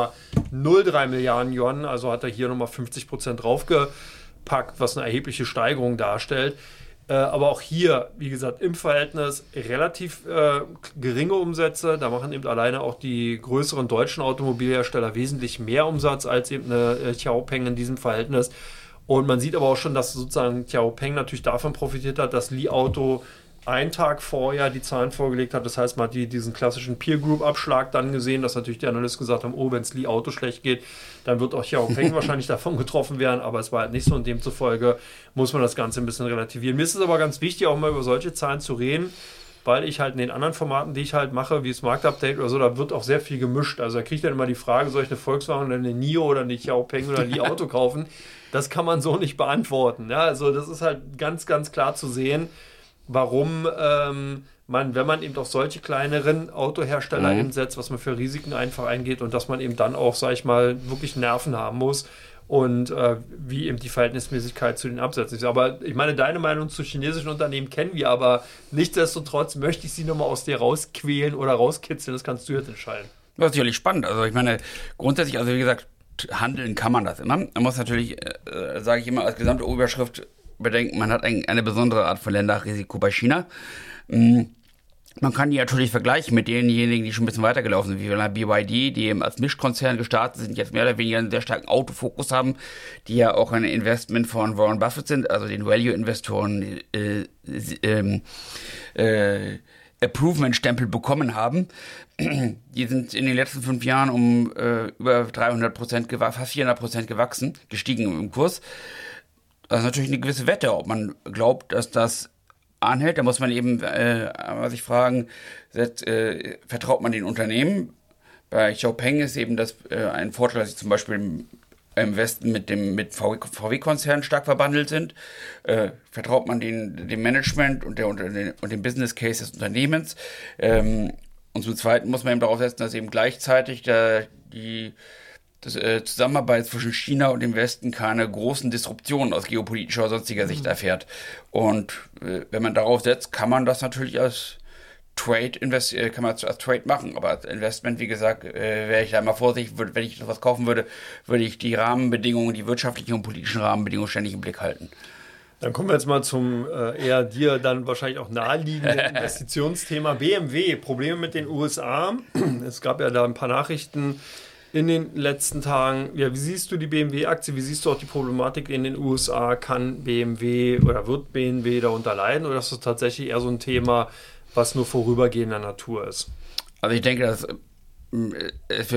4,03 Milliarden Yuan, also hat er hier nochmal 50% draufgepackt, was eine erhebliche Steigerung darstellt. Aber auch hier, wie gesagt, im Verhältnis relativ geringe Umsätze. Da machen eben alleine auch die größeren deutschen Automobilhersteller wesentlich mehr Umsatz als eben eine Xiaopeng in diesem Verhältnis. Und man sieht aber auch schon, dass sozusagen Xiaopeng natürlich davon profitiert hat, dass Li Auto einen Tag vorher die Zahlen vorgelegt hat. Das heißt, man hat diesen klassischen Peer-Group-Abschlag dann gesehen, dass natürlich die Analysten gesagt haben, oh, wenn es Li Auto schlecht geht, dann wird auch Xiaopeng wahrscheinlich davon getroffen werden, aber es war halt nicht so und demzufolge muss man das Ganze ein bisschen relativieren. Mir ist es aber ganz wichtig, auch mal über solche Zahlen zu reden, weil ich halt in den anderen Formaten, die ich halt mache, wie das Marktupdate oder so, da wird auch sehr viel gemischt. Also da kriege ich dann immer die Frage, soll ich eine Volkswagen oder eine NIO oder eine Xiaopeng oder Li Auto kaufen? Das kann man so nicht beantworten. Ja, also das ist halt ganz, ganz klar zu sehen, warum man, wenn man eben auf solche kleineren Autohersteller eben setzt, was man für Risiken einfach eingeht und dass man eben dann auch, sag ich mal, wirklich Nerven haben muss und wie eben die Verhältnismäßigkeit zu den Absätzen ist. Aber ich meine, deine Meinung zu chinesischen Unternehmen kennen wir, aber nichtsdestotrotz möchte ich sie nochmal aus dir rausquälen oder rauskitzeln, das kannst du jetzt entscheiden. Das ist natürlich spannend. Also ich meine, grundsätzlich, also wie gesagt, handeln kann man das immer. Man muss natürlich, sage ich immer, als gesamte Überschrift bedenken, man hat eine besondere Art von Länderrisiko bei China. Man kann die natürlich vergleichen mit denjenigen, die schon ein bisschen weitergelaufen sind, wie BYD, die eben als Mischkonzern gestartet sind, jetzt mehr oder weniger einen sehr starken Autofokus haben, die ja auch ein Investment von Warren Buffett sind, also den Value-Investoren Approvement-Stempel bekommen haben. Die sind in den letzten 5 Jahren um über 300%, fast 400% gewachsen, gestiegen im Kurs. Das ist natürlich eine gewisse Wette, ob man glaubt, dass das anhält. Da muss man eben sich fragen, vertraut man den Unternehmen? Bei Xiaopeng ist eben das ein Vorteil, dass sie zum Beispiel im Westen mit VW-Konzernen stark verbandelt sind. Vertraut man dem Management und dem Business Case des Unternehmens? Und zum Zweiten muss man eben darauf setzen, dass eben gleichzeitig die Zusammenarbeit zwischen China und dem Westen keine großen Disruptionen aus geopolitischer oder sonstiger Sicht erfährt. Und wenn man darauf setzt, kann man das natürlich als Trade machen. Aber als Investment, wie gesagt, wäre ich da immer vorsichtig. Wenn ich sowas kaufen würde, würde ich die Rahmenbedingungen, die wirtschaftlichen und politischen Rahmenbedingungen ständig im Blick halten. Dann kommen wir jetzt mal zum eher dir dann wahrscheinlich auch naheliegenden Investitionsthema BMW. Probleme mit den USA. Es gab ja da ein paar Nachrichten in den letzten Tagen. Ja, wie siehst du die BMW-Aktie? Wie siehst du auch die Problematik in den USA? Kann BMW oder wird BMW darunter leiden? Oder ist das tatsächlich eher so ein Thema, was nur vorübergehender Natur ist? Also ich denke, dass für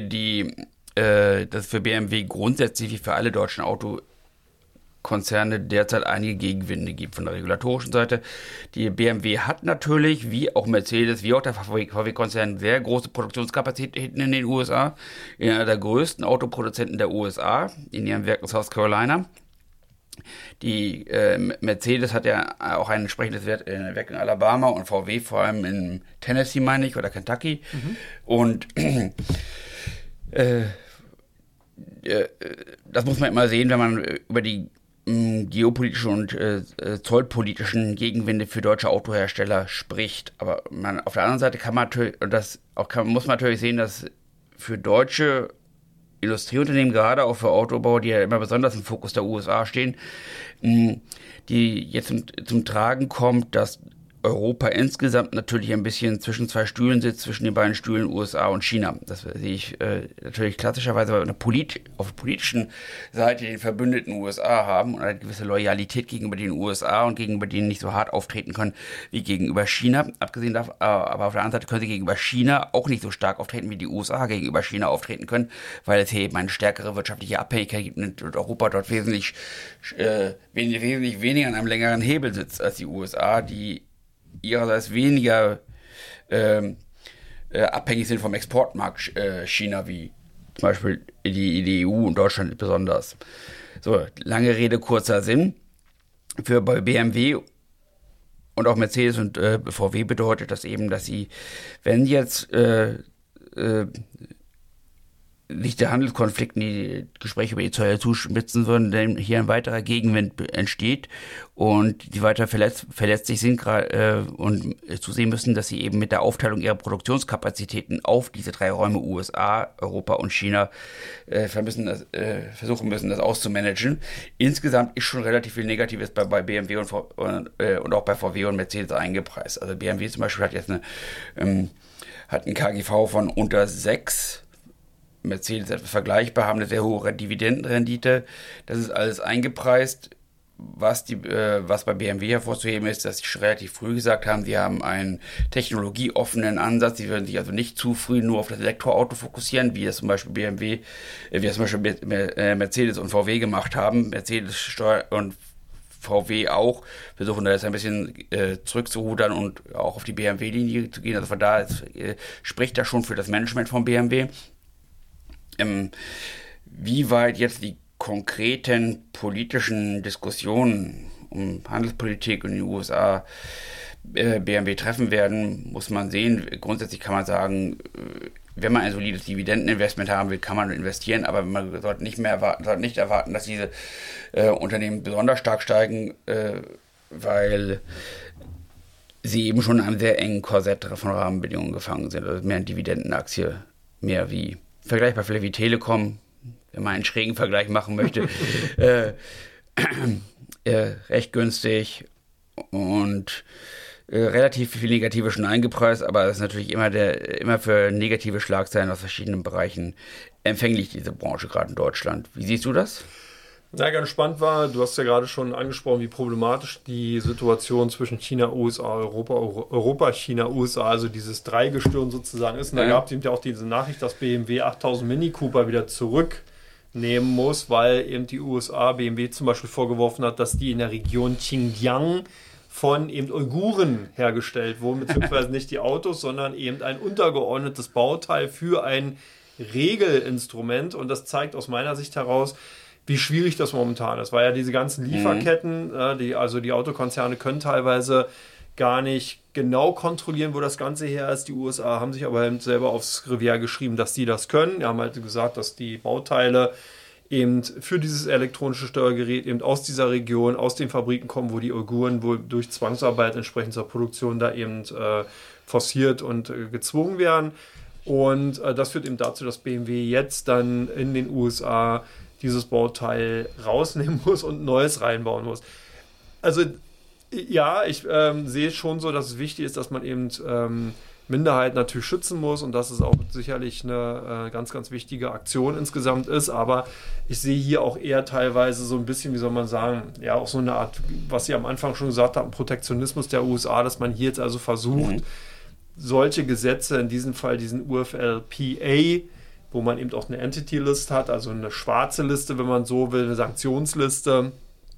BMW grundsätzlich wie für alle deutschen Autokonzerne derzeit einige Gegenwinde gibt von der regulatorischen Seite. Die BMW hat natürlich, wie auch Mercedes, wie auch der VW-Konzern, sehr große Produktionskapazitäten in den USA. In einer der größten Autoproduzenten der USA, in ihrem Werk in South Carolina. Die Mercedes hat ja auch ein entsprechendes Werk in Alabama und VW vor allem in Tennessee, meine ich, oder Kentucky. Und das muss man immer sehen, wenn man über die geopolitischen und zollpolitischen Gegenwinde für deutsche Autohersteller spricht. Aber auf der anderen Seite muss man natürlich sehen, dass für deutsche Industrieunternehmen, gerade auch für Autobauer, die ja immer besonders im Fokus der USA stehen, die jetzt zum Tragen kommt, dass Europa insgesamt natürlich ein bisschen zwischen zwei Stühlen sitzt, zwischen den beiden Stühlen USA und China. Das sehe ich natürlich klassischerweise, weil wir auf der politischen Seite den Verbündeten USA haben und eine gewisse Loyalität gegenüber den USA und gegenüber denen nicht so hart auftreten können wie gegenüber China. Abgesehen davon, aber auf der anderen Seite können sie gegenüber China auch nicht so stark auftreten, wie die USA gegenüber China auftreten können, weil es hier eben eine stärkere wirtschaftliche Abhängigkeit gibt und Europa dort wesentlich weniger an einem längeren Hebel sitzt als die USA, die ihrerseits weniger abhängig sind vom Exportmarkt China, wie zum Beispiel die EU und Deutschland besonders. So, lange Rede, kurzer Sinn. Für bei BMW und auch Mercedes und VW bedeutet das eben, dass sie, wenn jetzt nicht der Handelskonflikt, die Gespräche über die Zölle zuspitzen würden, denn hier ein weiterer Gegenwind entsteht und die weiter verletzlich sind und zusehen müssen, dass sie eben mit der Aufteilung ihrer Produktionskapazitäten auf diese drei Räume USA, Europa und China versuchen müssen, das auszumanagen. Insgesamt ist schon relativ viel Negatives bei BMW und auch bei VW und Mercedes eingepreist. Also BMW zum Beispiel hat jetzt hat einen KGV von unter 6. Mercedes etwas vergleichbar, haben eine sehr hohe Dividendenrendite. Das ist alles eingepreist. Was bei BMW hervorzuheben ist, dass sie relativ früh gesagt haben, sie haben einen technologieoffenen Ansatz. Sie würden sich also nicht zu früh nur auf das Elektroauto fokussieren, wie es zum Beispiel Mercedes und VW gemacht haben. Mercedes und VW auch versuchen da jetzt ein bisschen zurückzurudern und auch auf die BMW-Linie zu gehen. Also von daher spricht das schon für das Management von BMW. Wie weit jetzt die konkreten politischen Diskussionen um Handelspolitik in den USA BMW treffen werden, muss man sehen. Grundsätzlich kann man sagen, wenn man ein solides Dividendeninvestment haben will, kann man investieren, aber man sollte nicht erwarten, dass diese Unternehmen besonders stark steigen, weil sie eben schon in einem sehr engen Korsett von Rahmenbedingungen gefangen sind. Also mehr eine Dividendenaktie, mehr wie vergleichbar vielleicht wie Telekom, wenn man einen schrägen Vergleich machen möchte, recht günstig und relativ viel Negative schon eingepreist, aber es ist natürlich immer für negative Schlagzeilen aus verschiedenen Bereichen empfänglich, diese Branche, gerade in Deutschland. Wie siehst du das? Ja, ganz spannend war, du hast ja gerade schon angesprochen, wie problematisch die Situation zwischen China, USA, Europa, China, USA, also dieses Dreigestirn sozusagen ist. Und da gab es eben ja auch diese Nachricht, dass BMW 8000 Mini Cooper wieder zurücknehmen muss, weil eben die USA BMW zum Beispiel vorgeworfen hat, dass die in der Region Xinjiang von eben Uiguren hergestellt wurden, beziehungsweise nicht die Autos, sondern eben ein untergeordnetes Bauteil für ein Regelinstrument. Und das zeigt aus meiner Sicht heraus, wie schwierig das momentan ist, weil ja diese ganzen Lieferketten, die Autokonzerne können teilweise gar nicht genau kontrollieren, wo das Ganze her ist. Die USA haben sich aber eben selber aufs Revier geschrieben, dass die das können. Die haben halt gesagt, dass die Bauteile eben für dieses elektronische Steuergerät eben aus dieser Region, aus den Fabriken kommen, wo die Uiguren wohl durch Zwangsarbeit entsprechend zur Produktion da eben forciert und gezwungen werden. Und das führt eben dazu, dass BMW jetzt dann in den USA dieses Bauteil rausnehmen muss und Neues reinbauen muss. Also ja, ich sehe schon so, dass es wichtig ist, dass man eben Minderheiten natürlich schützen muss und dass es auch sicherlich eine ganz, ganz wichtige Aktion insgesamt ist, aber ich sehe hier auch eher teilweise so ein bisschen, wie soll man sagen, ja auch so eine Art, was Sie am Anfang schon gesagt haben, Protektionismus der USA, dass man hier jetzt also versucht, solche Gesetze, in diesem Fall diesen UFLPA, wo man eben auch eine Entity-List hat, also eine schwarze Liste, wenn man so will, eine Sanktionsliste,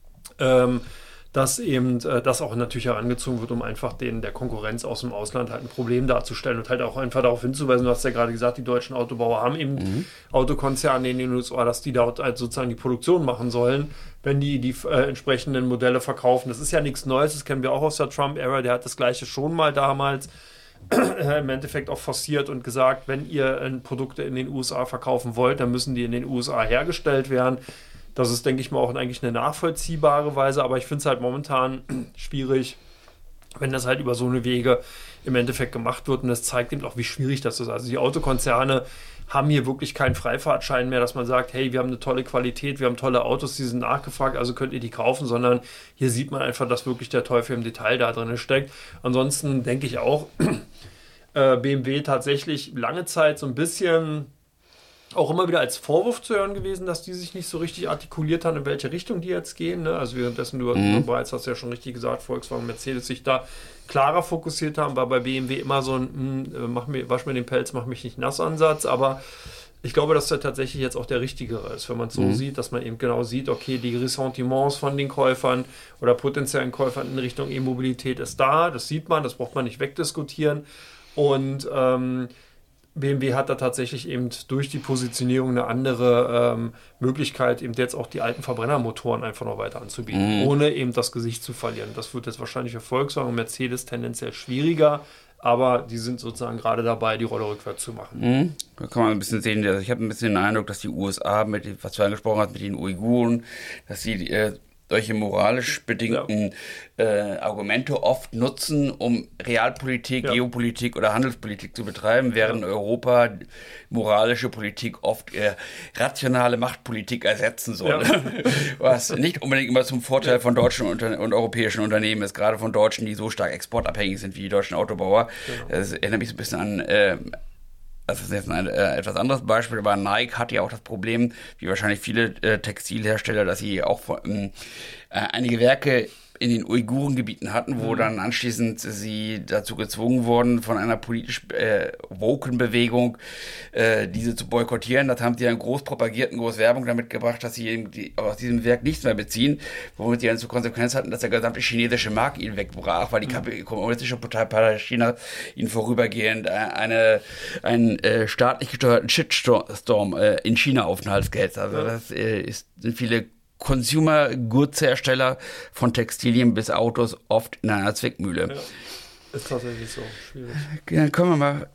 dass eben das auch natürlich herangezogen wird, um einfach der Konkurrenz aus dem Ausland halt ein Problem darzustellen und halt auch einfach darauf hinzuweisen, du hast ja gerade gesagt, die deutschen Autobauer haben eben Autokonzerne in den USA, dass die dort halt sozusagen die Produktion machen sollen, wenn die entsprechenden Modelle verkaufen. Das ist ja nichts Neues, das kennen wir auch aus der Trump-Ära, der hat das Gleiche schon mal damals im Endeffekt auch forciert und gesagt, wenn ihr Produkte in den USA verkaufen wollt, dann müssen die in den USA hergestellt werden. Das ist, denke ich mal, auch eigentlich eine nachvollziehbare Weise, aber ich finde es halt momentan schwierig, wenn das halt über so eine Wege im Endeffekt gemacht wird. Und das zeigt eben auch, wie schwierig das ist. Also die Autokonzerne haben hier wirklich keinen Freifahrtschein mehr, dass man sagt, hey, wir haben eine tolle Qualität, wir haben tolle Autos, die sind nachgefragt, also könnt ihr die kaufen, sondern hier sieht man einfach, dass wirklich der Teufel im Detail da drin steckt. Ansonsten denke ich auch, BMW tatsächlich lange Zeit so ein bisschen auch immer wieder als Vorwurf zu hören gewesen, dass die sich nicht so richtig artikuliert haben, in welche Richtung die jetzt gehen. Ne? Also währenddessen du bereits hast ja schon richtig gesagt, Volkswagen und Mercedes sich da klarer fokussiert haben, war bei BMW immer so ein wasch mir den Pelz, mach mich nicht nass Ansatz, aber ich glaube, dass der tatsächlich jetzt auch der richtigere ist, wenn man es so sieht, dass man eben genau sieht, okay, die Ressentiments von den Käufern oder potenziellen Käufern in Richtung E-Mobilität ist da, das sieht man, das braucht man nicht wegdiskutieren und BMW hat da tatsächlich eben durch die Positionierung eine andere Möglichkeit, eben jetzt auch die alten Verbrennermotoren einfach noch weiter anzubieten, ohne eben das Gesicht zu verlieren. Das wird jetzt wahrscheinlich für Volkswagen und Mercedes tendenziell schwieriger, aber die sind sozusagen gerade dabei, die Rolle rückwärts zu machen. Da kann man ein bisschen sehen, ich habe ein bisschen den Eindruck, dass die USA, was du angesprochen hast, mit den Uiguren, dass sie solche moralisch bedingten Argumente oft nutzen, um Realpolitik, Geopolitik oder Handelspolitik zu betreiben, während Europa moralische Politik oft rationale Machtpolitik ersetzen soll. Was nicht unbedingt immer zum Vorteil von deutschen und europäischen Unternehmen ist, gerade von Deutschen, die so stark exportabhängig sind wie die deutschen Autobauer. Das erinnert mich so ein bisschen an das ist jetzt ein etwas anderes Beispiel, aber Nike hat ja auch das Problem, wie wahrscheinlich viele Textilhersteller, dass sie auch einige Werke in den Uigurengebieten hatten, wo dann anschließend sie dazu gezwungen wurden, von einer politisch woken Bewegung diese zu boykottieren. Das haben sie dann groß propagiert und groß Werbung damit gebracht, dass sie aus diesem Werk nichts mehr beziehen, womit sie dann zur Konsequenz hatten, dass der gesamte chinesische Markt ihnen wegbrach, weil die kommunistische Partei China ihnen vorübergehend einen staatlich gesteuerten Shitstorm in China auf den Hals gehetzt. Also das sind viele Consumer-Goods-Hersteller von Textilien bis Autos oft in einer Zwickmühle. Ja, ist tatsächlich so schwierig. Dann kommen wir mal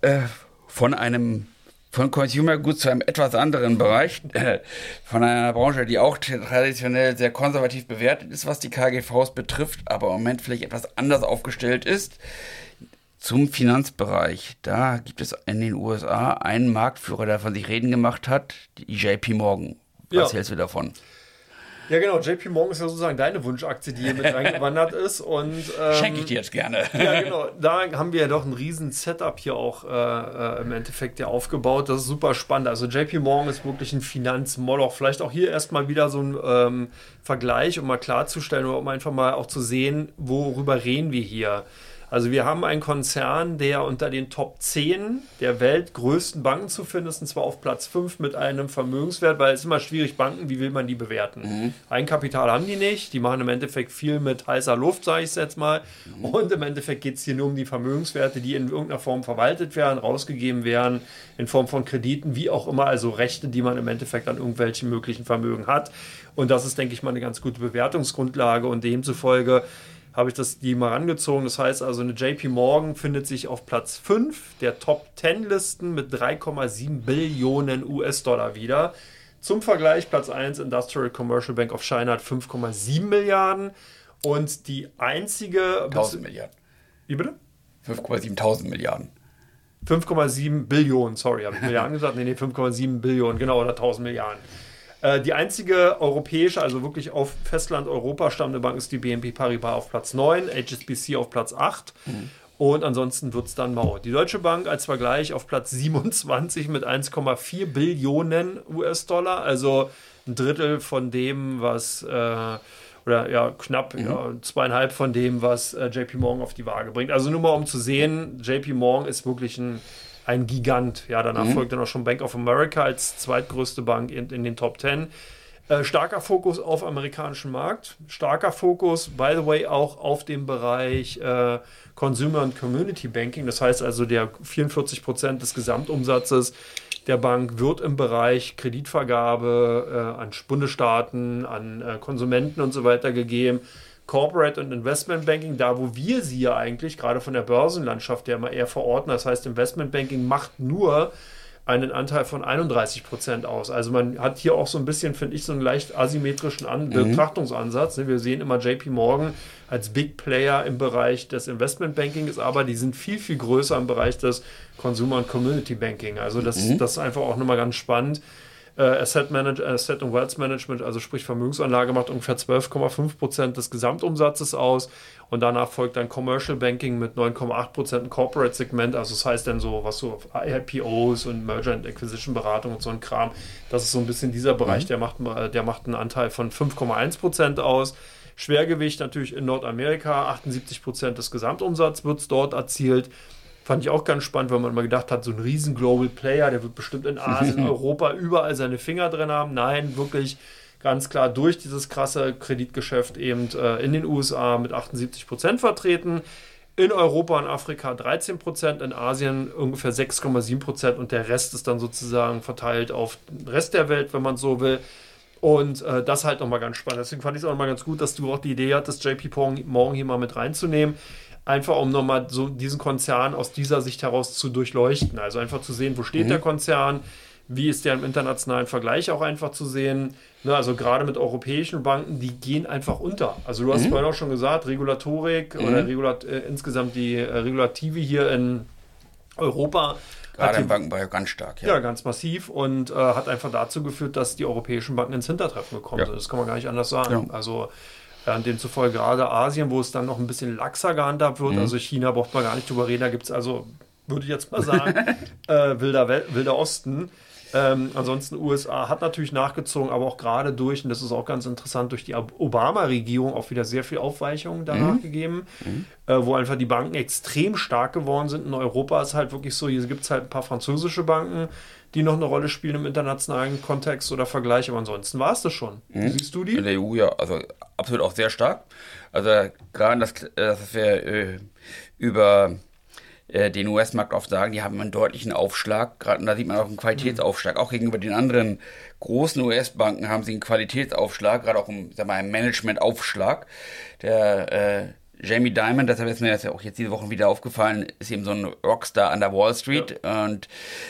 von Consumer Goods zu einem etwas anderen Bereich, von einer Branche, die auch traditionell sehr konservativ bewertet ist, was die KGVs betrifft, aber im Moment vielleicht etwas anders aufgestellt ist. Zum Finanzbereich. Da gibt es in den USA einen Marktführer, der von sich reden gemacht hat, die JP Morgan. Was hältst du davon? Ja, genau. JP Morgan ist ja sozusagen deine Wunschaktie, die hier mit reingewandert ist. Und, schenke ich dir jetzt gerne. Ja, genau. Da haben wir ja doch ein riesen Setup hier auch im Endeffekt ja aufgebaut. Das ist super spannend. Also JP Morgan ist wirklich ein Finanzmoloch. Vielleicht auch hier erstmal wieder so ein Vergleich, um mal klarzustellen oder um einfach mal auch zu sehen, worüber reden wir hier. Also wir haben einen Konzern, der unter den Top 10 der weltgrößten Banken zu finden ist, und zwar auf Platz 5 mit einem Vermögenswert, weil es ist immer schwierig, Banken, wie will man die bewerten? Eigenkapital haben die nicht, die machen im Endeffekt viel mit heißer Luft, sage ich es jetzt mal, und im Endeffekt geht es hier nur um die Vermögenswerte, die in irgendeiner Form verwaltet werden, rausgegeben werden, in Form von Krediten, wie auch immer, also Rechte, die man im Endeffekt an irgendwelchen möglichen Vermögen hat. Und das ist, denke ich mal, eine ganz gute Bewertungsgrundlage und demzufolge habe ich die mal rangezogen. Das heißt also, eine JP Morgan findet sich auf Platz 5 der Top 10 Listen mit 3,7 Billionen US-Dollar wieder. Zum Vergleich, Platz 1 Industrial Commercial Bank of China hat 5,7 Milliarden und die einzige... 1000 Milliarden. Wie bitte? 5,7 Milliarden. 5,7 Billionen, sorry, habe ich Milliarden gesagt? Nee, 5,7 Billionen, genau, oder 1000 Milliarden. Die einzige europäische, also wirklich auf Festland Europa stammende Bank ist die BNP Paribas auf Platz 9, HSBC auf Platz 8 und ansonsten wird es dann mau. Die Deutsche Bank als Vergleich auf Platz 27 mit 1,4 Billionen US-Dollar, also ein Drittel von dem, was, oder ja, knapp 2,5 von dem, was JP Morgan auf die Waage bringt. Also nur mal um zu sehen, JP Morgan ist wirklich ein Gigant. Ja, danach folgt dann auch schon Bank of America als zweitgrößte Bank in den Top 10. Starker Fokus auf amerikanischen Markt. Starker Fokus, by the way, auch auf dem Bereich Consumer und Community Banking. Das heißt also, der 44% des Gesamtumsatzes der Bank wird im Bereich Kreditvergabe an Bundesstaaten, an Konsumenten und so weiter gegeben. Corporate und Investment Banking, da wo wir sie ja eigentlich, gerade von der Börsenlandschaft ja immer eher verorten, das heißt Investment Banking macht nur einen Anteil von 31% aus. Also man hat hier auch so ein bisschen, finde ich, so einen leicht asymmetrischen Betrachtungsansatz. Wir sehen immer JP Morgan als Big Player im Bereich des Investmentbankings, aber die sind viel, viel größer im Bereich des Consumer- und Community Banking. Also das ist einfach auch nochmal ganz spannend. Asset und Wealth Management, also sprich Vermögensanlage, macht ungefähr 12,5% des Gesamtumsatzes aus und danach folgt dann Commercial Banking mit 9,8%, ein Corporate-Segment, also das heißt dann so, was so IPOs und Merger and Acquisition Beratung und so ein Kram, das ist so ein bisschen dieser Bereich, der macht einen Anteil von 5,1% aus. Schwergewicht natürlich in Nordamerika, 78% des Gesamtumsatzes wird dort erzielt. Fand ich auch ganz spannend, weil man immer gedacht hat, so ein riesen Global Player, der wird bestimmt in Asien, Europa überall seine Finger drin haben. Nein, wirklich ganz klar durch dieses krasse Kreditgeschäft eben in den USA mit 78% vertreten. In Europa und Afrika 13%, in Asien ungefähr 6,7% und der Rest ist dann sozusagen verteilt auf den Rest der Welt, wenn man so will. Und das halt nochmal ganz spannend. Deswegen fand ich es auch nochmal ganz gut, dass du auch die Idee hattest, JP Morgan hier mal mit reinzunehmen. Einfach um nochmal so diesen Konzern aus dieser Sicht heraus zu durchleuchten. Also einfach zu sehen, wo steht der Konzern, wie ist der im internationalen Vergleich auch einfach zu sehen. Ne, also gerade mit europäischen Banken, die gehen einfach unter. Also du hast vorhin auch schon gesagt, Regulatorik oder insgesamt die Regulative hier in Europa. Gerade im Bankenbereich ganz stark. Ja, ganz massiv und hat einfach dazu geführt, dass die europäischen Banken ins Hintertreffen gekommen sind. Das kann man gar nicht anders sagen. Ja. Also demzufolge gerade Asien, wo es dann noch ein bisschen laxer gehandhabt wird, also China braucht man gar nicht drüber reden, da gibt es also, würde ich jetzt mal sagen, wilder Osten. Ansonsten USA hat natürlich nachgezogen, aber auch gerade durch, und das ist auch ganz interessant, durch die Obama-Regierung auch wieder sehr viel Aufweichungen danach gegeben, wo einfach die Banken extrem stark geworden sind. In Europa ist halt wirklich so, hier gibt es halt ein paar französische Banken, die noch eine Rolle spielen im internationalen Kontext oder Vergleich, aber ansonsten war es das schon. Wie siehst du die? In der EU ja, also absolut auch sehr stark. Also gerade dass wir über den US-Markt oft sagen, die haben einen deutlichen Aufschlag, gerade da sieht man auch einen Qualitätsaufschlag, auch gegenüber den anderen großen US-Banken haben sie einen Qualitätsaufschlag, gerade auch einen Management-Aufschlag. Der Jamie Dimon, deshalb ist mir das ja auch jetzt diese Woche wieder aufgefallen, ist eben so ein Rockstar an der Wall Street und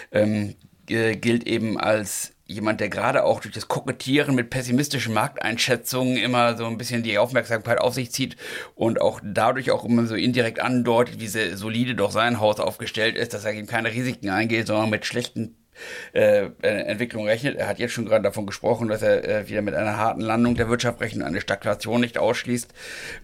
gilt eben als jemand, der gerade auch durch das Kokettieren mit pessimistischen Markteinschätzungen immer so ein bisschen die Aufmerksamkeit auf sich zieht und auch dadurch auch immer so indirekt andeutet, wie solide doch sein Haus aufgestellt ist, dass er eben keine Risiken eingeht, sondern mit schlechten Entwicklung rechnet. Er hat jetzt schon gerade davon gesprochen, dass er wieder mit einer harten Landung der Wirtschaft rechnet und eine Stagflation nicht ausschließt.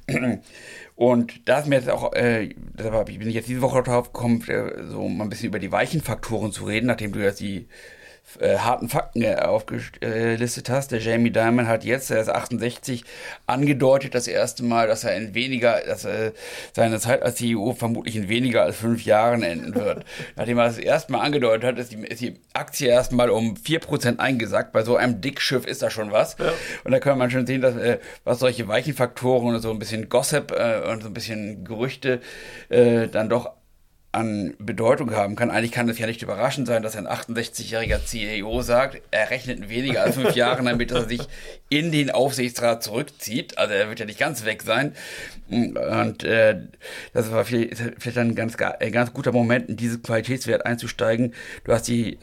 Und da ist mir jetzt auch, deshalb bin ich jetzt diese Woche drauf gekommen, so mal ein bisschen über die weichen Faktoren zu reden, nachdem du jetzt die harten Fakten aufgelistet hast. Der Jamie Dimon hat jetzt, er ist 68, angedeutet das erste Mal, dass er seine Zeit als CEO vermutlich in weniger als 5 Jahren enden wird. Nachdem er das erste Mal angedeutet hat, ist die Aktie erstmal um 4% eingesackt. Bei so einem Dickschiff ist da schon was. Ja. Und da kann man schon sehen, dass was solche weichen Faktoren und so ein bisschen Gossip und so ein bisschen Gerüchte dann doch an Bedeutung haben kann. Eigentlich kann es ja nicht überraschend sein, dass ein 68-jähriger CEO sagt, er rechnet in weniger als 5 Jahren damit, dass er sich in den Aufsichtsrat zurückzieht. Also er wird ja nicht ganz weg sein. Und das war vielleicht ein ganz guter Moment, in diesen Qualitätswert einzusteigen. Du hast die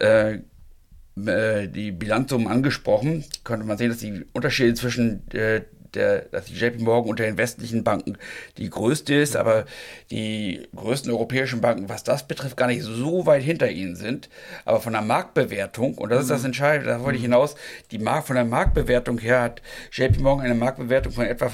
Bilanzsummen angesprochen. Konnte man sehen, dass die Unterschiede zwischen dass die JP Morgan unter den westlichen Banken die größte ist, aber die größten europäischen Banken, was das betrifft, gar nicht so weit hinter ihnen sind. Aber von der Marktbewertung, und das ist das Entscheidende, da wollte ich hinaus, von der Marktbewertung her hat JP Morgan eine Marktbewertung von etwa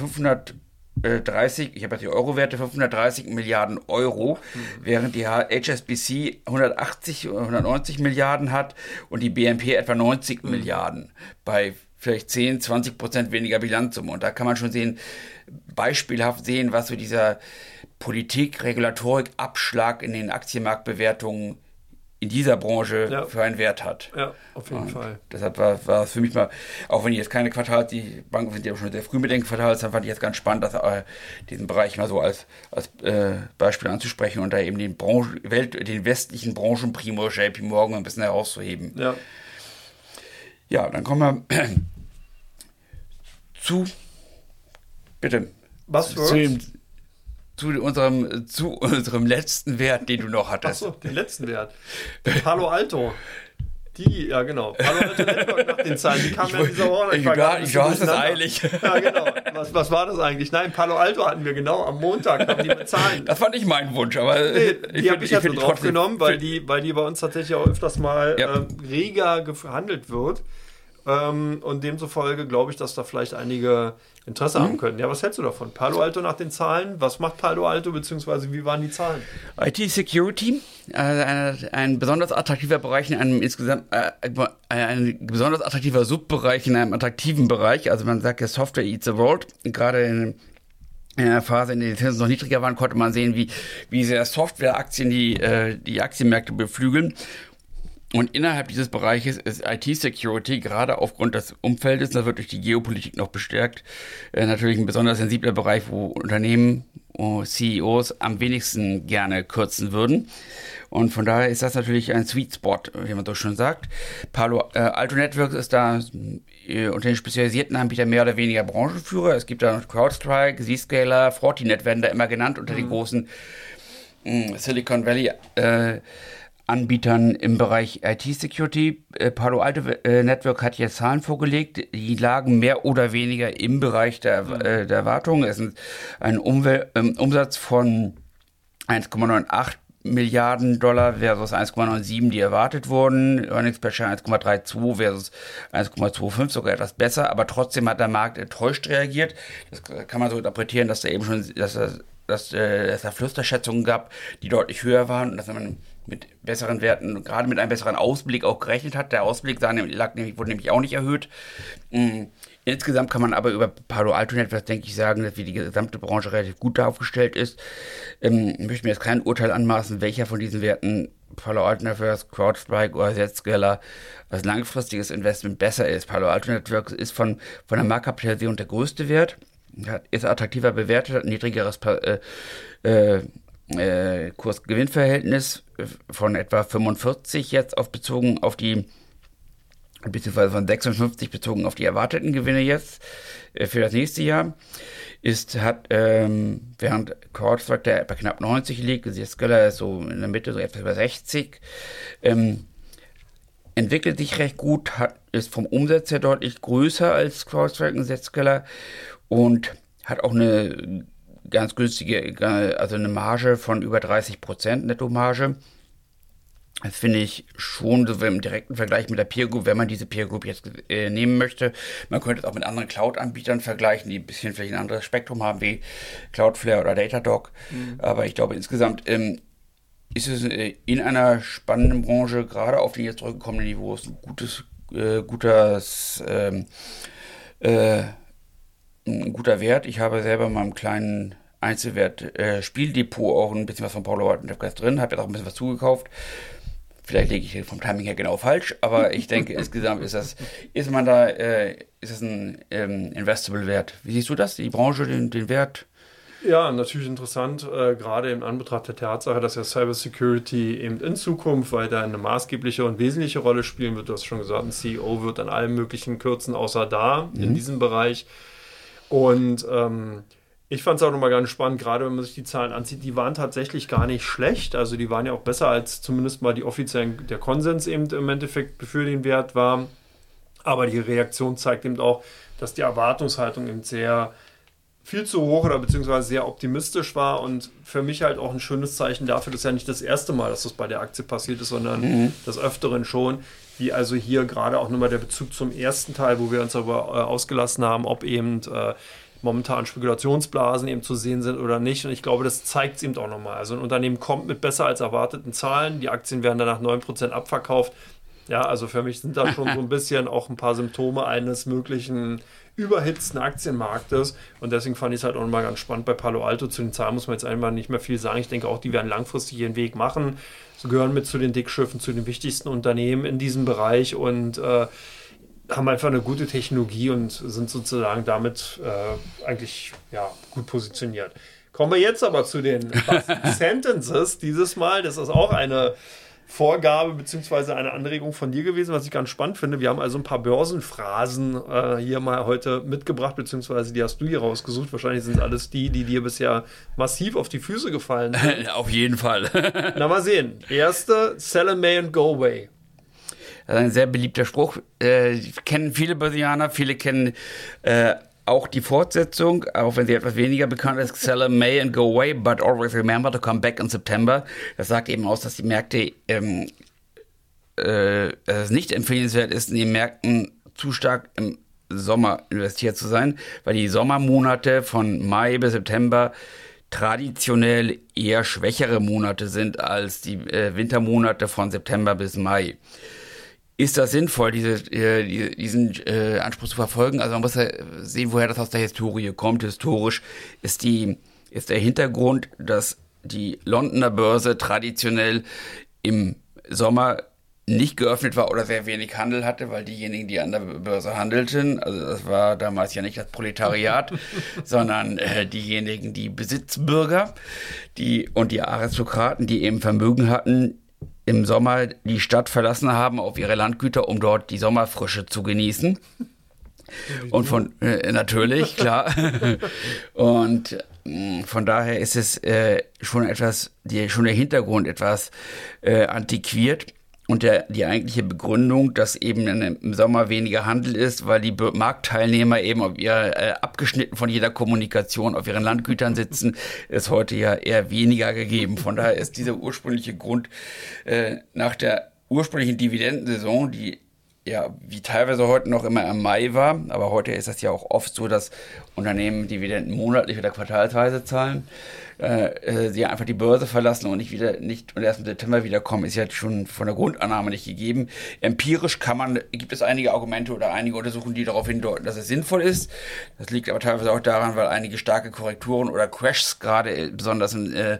530, ich habe jetzt die Euro-Werte, 530 Milliarden Euro, während die HSBC 180 oder 190 Milliarden hat und die BNP etwa 90 Milliarden bei vielleicht 10-20% weniger Bilanzsumme. Und da kann man schon beispielhaft sehen, was so dieser Politik, Regulatorik, Abschlag in den Aktienmarktbewertungen in dieser Branche für einen Wert hat. Ja, auf jeden Fall. Deshalb war es für mich mal, auch wenn ich jetzt keine die Banken sind ja schon sehr früh mit den Quartals, dann fand ich jetzt ganz spannend, diesen Bereich mal so als Beispiel anzusprechen und da eben den westlichen Branchenprimus JP Morgan ein bisschen herauszuheben. Ja. Ja, dann kommen wir zu unserem letzten Wert, den du noch hattest. Achso, den letzten Wert. Palo Alto. Ja genau. Palo Alto Network nach den Zahlen. Die kamen ja in dieser Woche. Du hast das eilig. Ja, genau. Was war das eigentlich? Nein, Palo Alto hatten wir genau. Am Montag haben die mit Zahlen. Das war nicht mein Wunsch, aber die habe ich ja so drauf genommen, weil die bei uns tatsächlich auch öfters mal reger gehandelt wird. Und demzufolge glaube ich, dass da vielleicht einige Interesse haben könnten. Ja, was hältst du davon? Palo Alto nach den Zahlen? Was macht Palo Alto, beziehungsweise wie waren die Zahlen? IT-Security, ein besonders attraktiver Bereich in einem ein besonders attraktiver Subbereich in einem attraktiven Bereich. Also man sagt ja, Software eats the world. Gerade in einer Phase, in der die Zinsen noch niedriger waren, konnte man sehen, wie sehr Softwareaktien die Aktienmärkte beflügeln. Und innerhalb dieses Bereiches ist IT-Security, gerade aufgrund des Umfeldes, da wird durch die Geopolitik noch bestärkt, natürlich ein besonders sensibler Bereich, wo Unternehmen, CEOs am wenigsten gerne kürzen würden. Und von daher ist das natürlich ein Sweet Spot, wie man so schon sagt. Palo Alto Networks ist da unter den spezialisierten Anbietern mehr oder weniger Branchenführer. Es gibt da noch CrowdStrike, Zscaler, Fortinet werden da immer genannt unter den großen Silicon Valley Anbietern im Bereich IT-Security. Palo Alto Network hat jetzt Zahlen vorgelegt, die lagen mehr oder weniger im Bereich der Erwartungen. Es ist ein Umsatz von 1,98 Milliarden Dollar versus 1,97, die erwartet wurden. Earnings per Share 1,32 versus 1,25, sogar etwas besser, aber trotzdem hat der Markt enttäuscht reagiert. Das kann man so interpretieren, dass da eben schon, dass es da Flüsterschätzungen gab, die deutlich höher waren und dass man mit besseren Werten, gerade mit einem besseren Ausblick auch gerechnet hat. Der Ausblick wurde nämlich auch nicht erhöht. Insgesamt kann man aber über Palo Alto Networks, denke ich, sagen, dass die gesamte Branche relativ gut aufgestellt ist. Ich möchte mir jetzt kein Urteil anmaßen, welcher von diesen Werten, Palo Alto Networks, CrowdStrike oder Zscaler, als langfristiges Investment besser ist. Palo Alto Networks ist von der Marktkapitalisierung der größte Wert, ist attraktiver bewertet, hat ein niedrigeres Kurs-Gewinn-Verhältnis von etwa 45 jetzt bezogen auf die, beziehungsweise von 56 bezogen auf die erwarteten Gewinne jetzt für das nächste Jahr. Während CrowdStrike bei knapp 90 liegt, Zscaler ist so in der Mitte, so etwas über 60, entwickelt sich recht gut, ist vom Umsatz her deutlich größer als CrowdStrike und Zscaler und hat auch eine ganz günstige, also eine Marge von über 30%, Nettomarge. Das finde ich schon so im direkten Vergleich mit der Peer Group, wenn man diese Peer Group jetzt nehmen möchte. Man könnte es auch mit anderen Cloud-Anbietern vergleichen, die ein bisschen vielleicht ein anderes Spektrum haben, wie Cloudflare oder Datadog. Aber ich glaube, insgesamt ist es in einer spannenden Branche, gerade auf den jetzt zurückgekommenen Niveaus, ein guter Wert. Ich habe selber in meinem kleinen Einzelwert Spieldepot auch ein bisschen was von Palo Alto Networks drin, habe jetzt auch ein bisschen was zugekauft. Vielleicht lege ich vom Timing her genau falsch, aber ich denke, insgesamt ist das ein investable Wert. Wie siehst du das, die Branche, den Wert? Ja, natürlich interessant, gerade im Anbetracht der Tatsache, dass ja Cybersecurity eben in Zukunft weiter eine maßgebliche und wesentliche Rolle spielen wird. Du hast schon gesagt, ein CEO wird an allem möglichen kürzen, außer in diesem Bereich. Und ich fand es auch nochmal ganz spannend, gerade wenn man sich die Zahlen ansieht, die waren tatsächlich gar nicht schlecht. Also die waren ja auch besser als zumindest mal der Konsens eben im Endeffekt für den Wert war. Aber die Reaktion zeigt eben auch, dass die Erwartungshaltung eben viel zu hoch oder beziehungsweise sehr optimistisch war und für mich halt auch ein schönes Zeichen dafür, dass ja nicht das erste Mal, dass das bei der Aktie passiert ist, sondern des Öfteren schon, wie also hier gerade auch nochmal der Bezug zum ersten Teil, wo wir uns darüber ausgelassen haben, ob eben momentan Spekulationsblasen eben zu sehen sind oder nicht. Und ich glaube, das zeigt es eben auch nochmal. Also ein Unternehmen kommt mit besser als erwarteten Zahlen, die Aktien werden danach 9% abverkauft. Ja, also für mich sind da schon so ein bisschen auch ein paar Symptome eines möglichen überhitzten Aktienmarktes. Und deswegen fand ich es halt auch nochmal ganz spannend bei Palo Alto. Zu den Zahlen muss man jetzt einfach nicht mehr viel sagen. Ich denke auch, die werden langfristig ihren Weg machen. Sie gehören mit zu den Dickschiffen, zu den wichtigsten Unternehmen in diesem Bereich und haben einfach eine gute Technologie und sind sozusagen damit eigentlich gut positioniert. Kommen wir jetzt aber zu den Sentences dieses Mal. Das ist auch eine Vorgabe bzw. eine Anregung von dir gewesen, was ich ganz spannend finde. Wir haben also ein paar Börsenphrasen hier mal heute mitgebracht, beziehungsweise die hast du hier rausgesucht. Wahrscheinlich sind es alles die dir bisher massiv auf die Füße gefallen sind. Auf jeden Fall. Na, mal sehen. Erste, sell in May and go away. Das ist ein sehr beliebter Spruch. Kennen viele Börsianer, viele kennen auch die Fortsetzung, auch wenn sie etwas weniger bekannt ist. Sell in May and go away, but always remember to come back in September. Das sagt eben aus, dass die Märkte es nicht empfehlenswert ist, in den Märkten zu stark im Sommer investiert zu sein, weil die Sommermonate von Mai bis September traditionell eher schwächere Monate sind als die Wintermonate von September bis Mai. Ist das sinnvoll, diesen Anspruch zu verfolgen? Also man muss ja sehen, woher das aus der Historie kommt. Historisch ist der Hintergrund, dass die Londoner Börse traditionell im Sommer nicht geöffnet war oder sehr wenig Handel hatte, weil diejenigen, die an der Börse handelten, also das war damals ja nicht das Proletariat, sondern diejenigen, die Besitzbürger, und die Aristokraten, die eben Vermögen hatten, im Sommer die Stadt verlassen haben auf ihre Landgüter, um dort die Sommerfrische zu genießen. Und natürlich, klar. Und von daher ist es schon der Hintergrund etwas antiquiert. Und die eigentliche Begründung, dass eben im Sommer weniger Handel ist, weil die Marktteilnehmer eben abgeschnitten von jeder Kommunikation auf ihren Landgütern sitzen, ist heute ja eher weniger gegeben. Von daher ist dieser ursprüngliche Grund nach der ursprünglichen Dividendensaison, die ja wie teilweise heute noch immer im Mai war, aber heute ist das ja auch oft so, dass Unternehmen Dividenden monatlich oder quartalsweise zahlen, sie einfach die Börse verlassen und nicht erst im September wiederkommen, ist ja schon von der Grundannahme nicht gegeben. Empirisch gibt es einige Argumente oder einige Untersuchungen, die darauf hindeuten, dass es sinnvoll ist. Das liegt aber teilweise auch daran, weil einige starke Korrekturen oder Crashs gerade besonders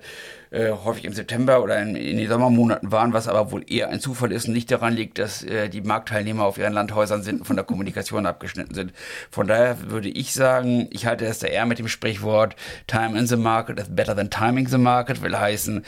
häufig im September oder in den Sommermonaten waren, was aber wohl eher ein Zufall ist und nicht daran liegt, dass die Marktteilnehmer auf ihren Landhäusern sind und von der Kommunikation abgeschnitten sind. Von daher würde ich sagen, ich halte es da eher mit dem Sprichwort Time in the market is better than timing the market, will heißen,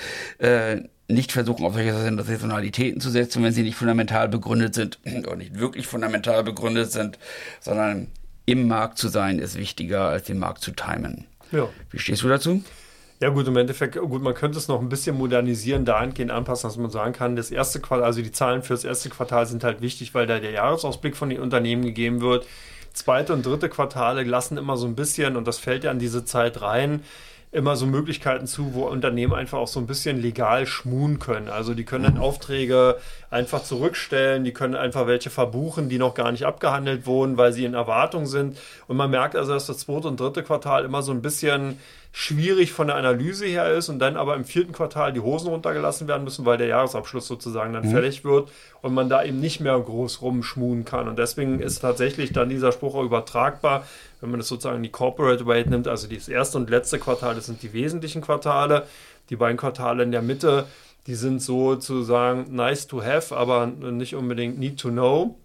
nicht versuchen, auf solche Saisonalitäten zu setzen, wenn sie nicht fundamental begründet sind oder nicht wirklich fundamental begründet sind, sondern im Markt zu sein ist wichtiger, als den Markt zu timen. Ja. Wie stehst du dazu? Ja gut, im Endeffekt, man könnte es noch ein bisschen modernisieren, dahingehend anpassen, dass man sagen kann, das erste Quartal, also die Zahlen für das erste Quartal sind halt wichtig, weil da der Jahresausblick von den Unternehmen gegeben wird. Zweite und dritte Quartale lassen immer so ein bisschen, und das fällt ja in diese Zeit rein, immer so Möglichkeiten zu, wo Unternehmen einfach auch so ein bisschen legal schmuhen können. Also die können dann Aufträge einfach zurückstellen, die können einfach welche verbuchen, die noch gar nicht abgehandelt wurden, weil sie in Erwartung sind. Und man merkt also, dass das zweite und dritte Quartal immer so ein bisschen schwierig von der Analyse her ist und dann aber im vierten Quartal die Hosen runtergelassen werden müssen, weil der Jahresabschluss sozusagen dann fällig wird und man da eben nicht mehr groß rumschmuhen kann. Und deswegen ist tatsächlich dann dieser Spruch auch übertragbar, wenn man das sozusagen die Corporate Rate nimmt, also das erste und letzte Quartal, das sind die wesentlichen Quartale. Die beiden Quartale in der Mitte, die sind sozusagen nice to have, aber nicht unbedingt need to know.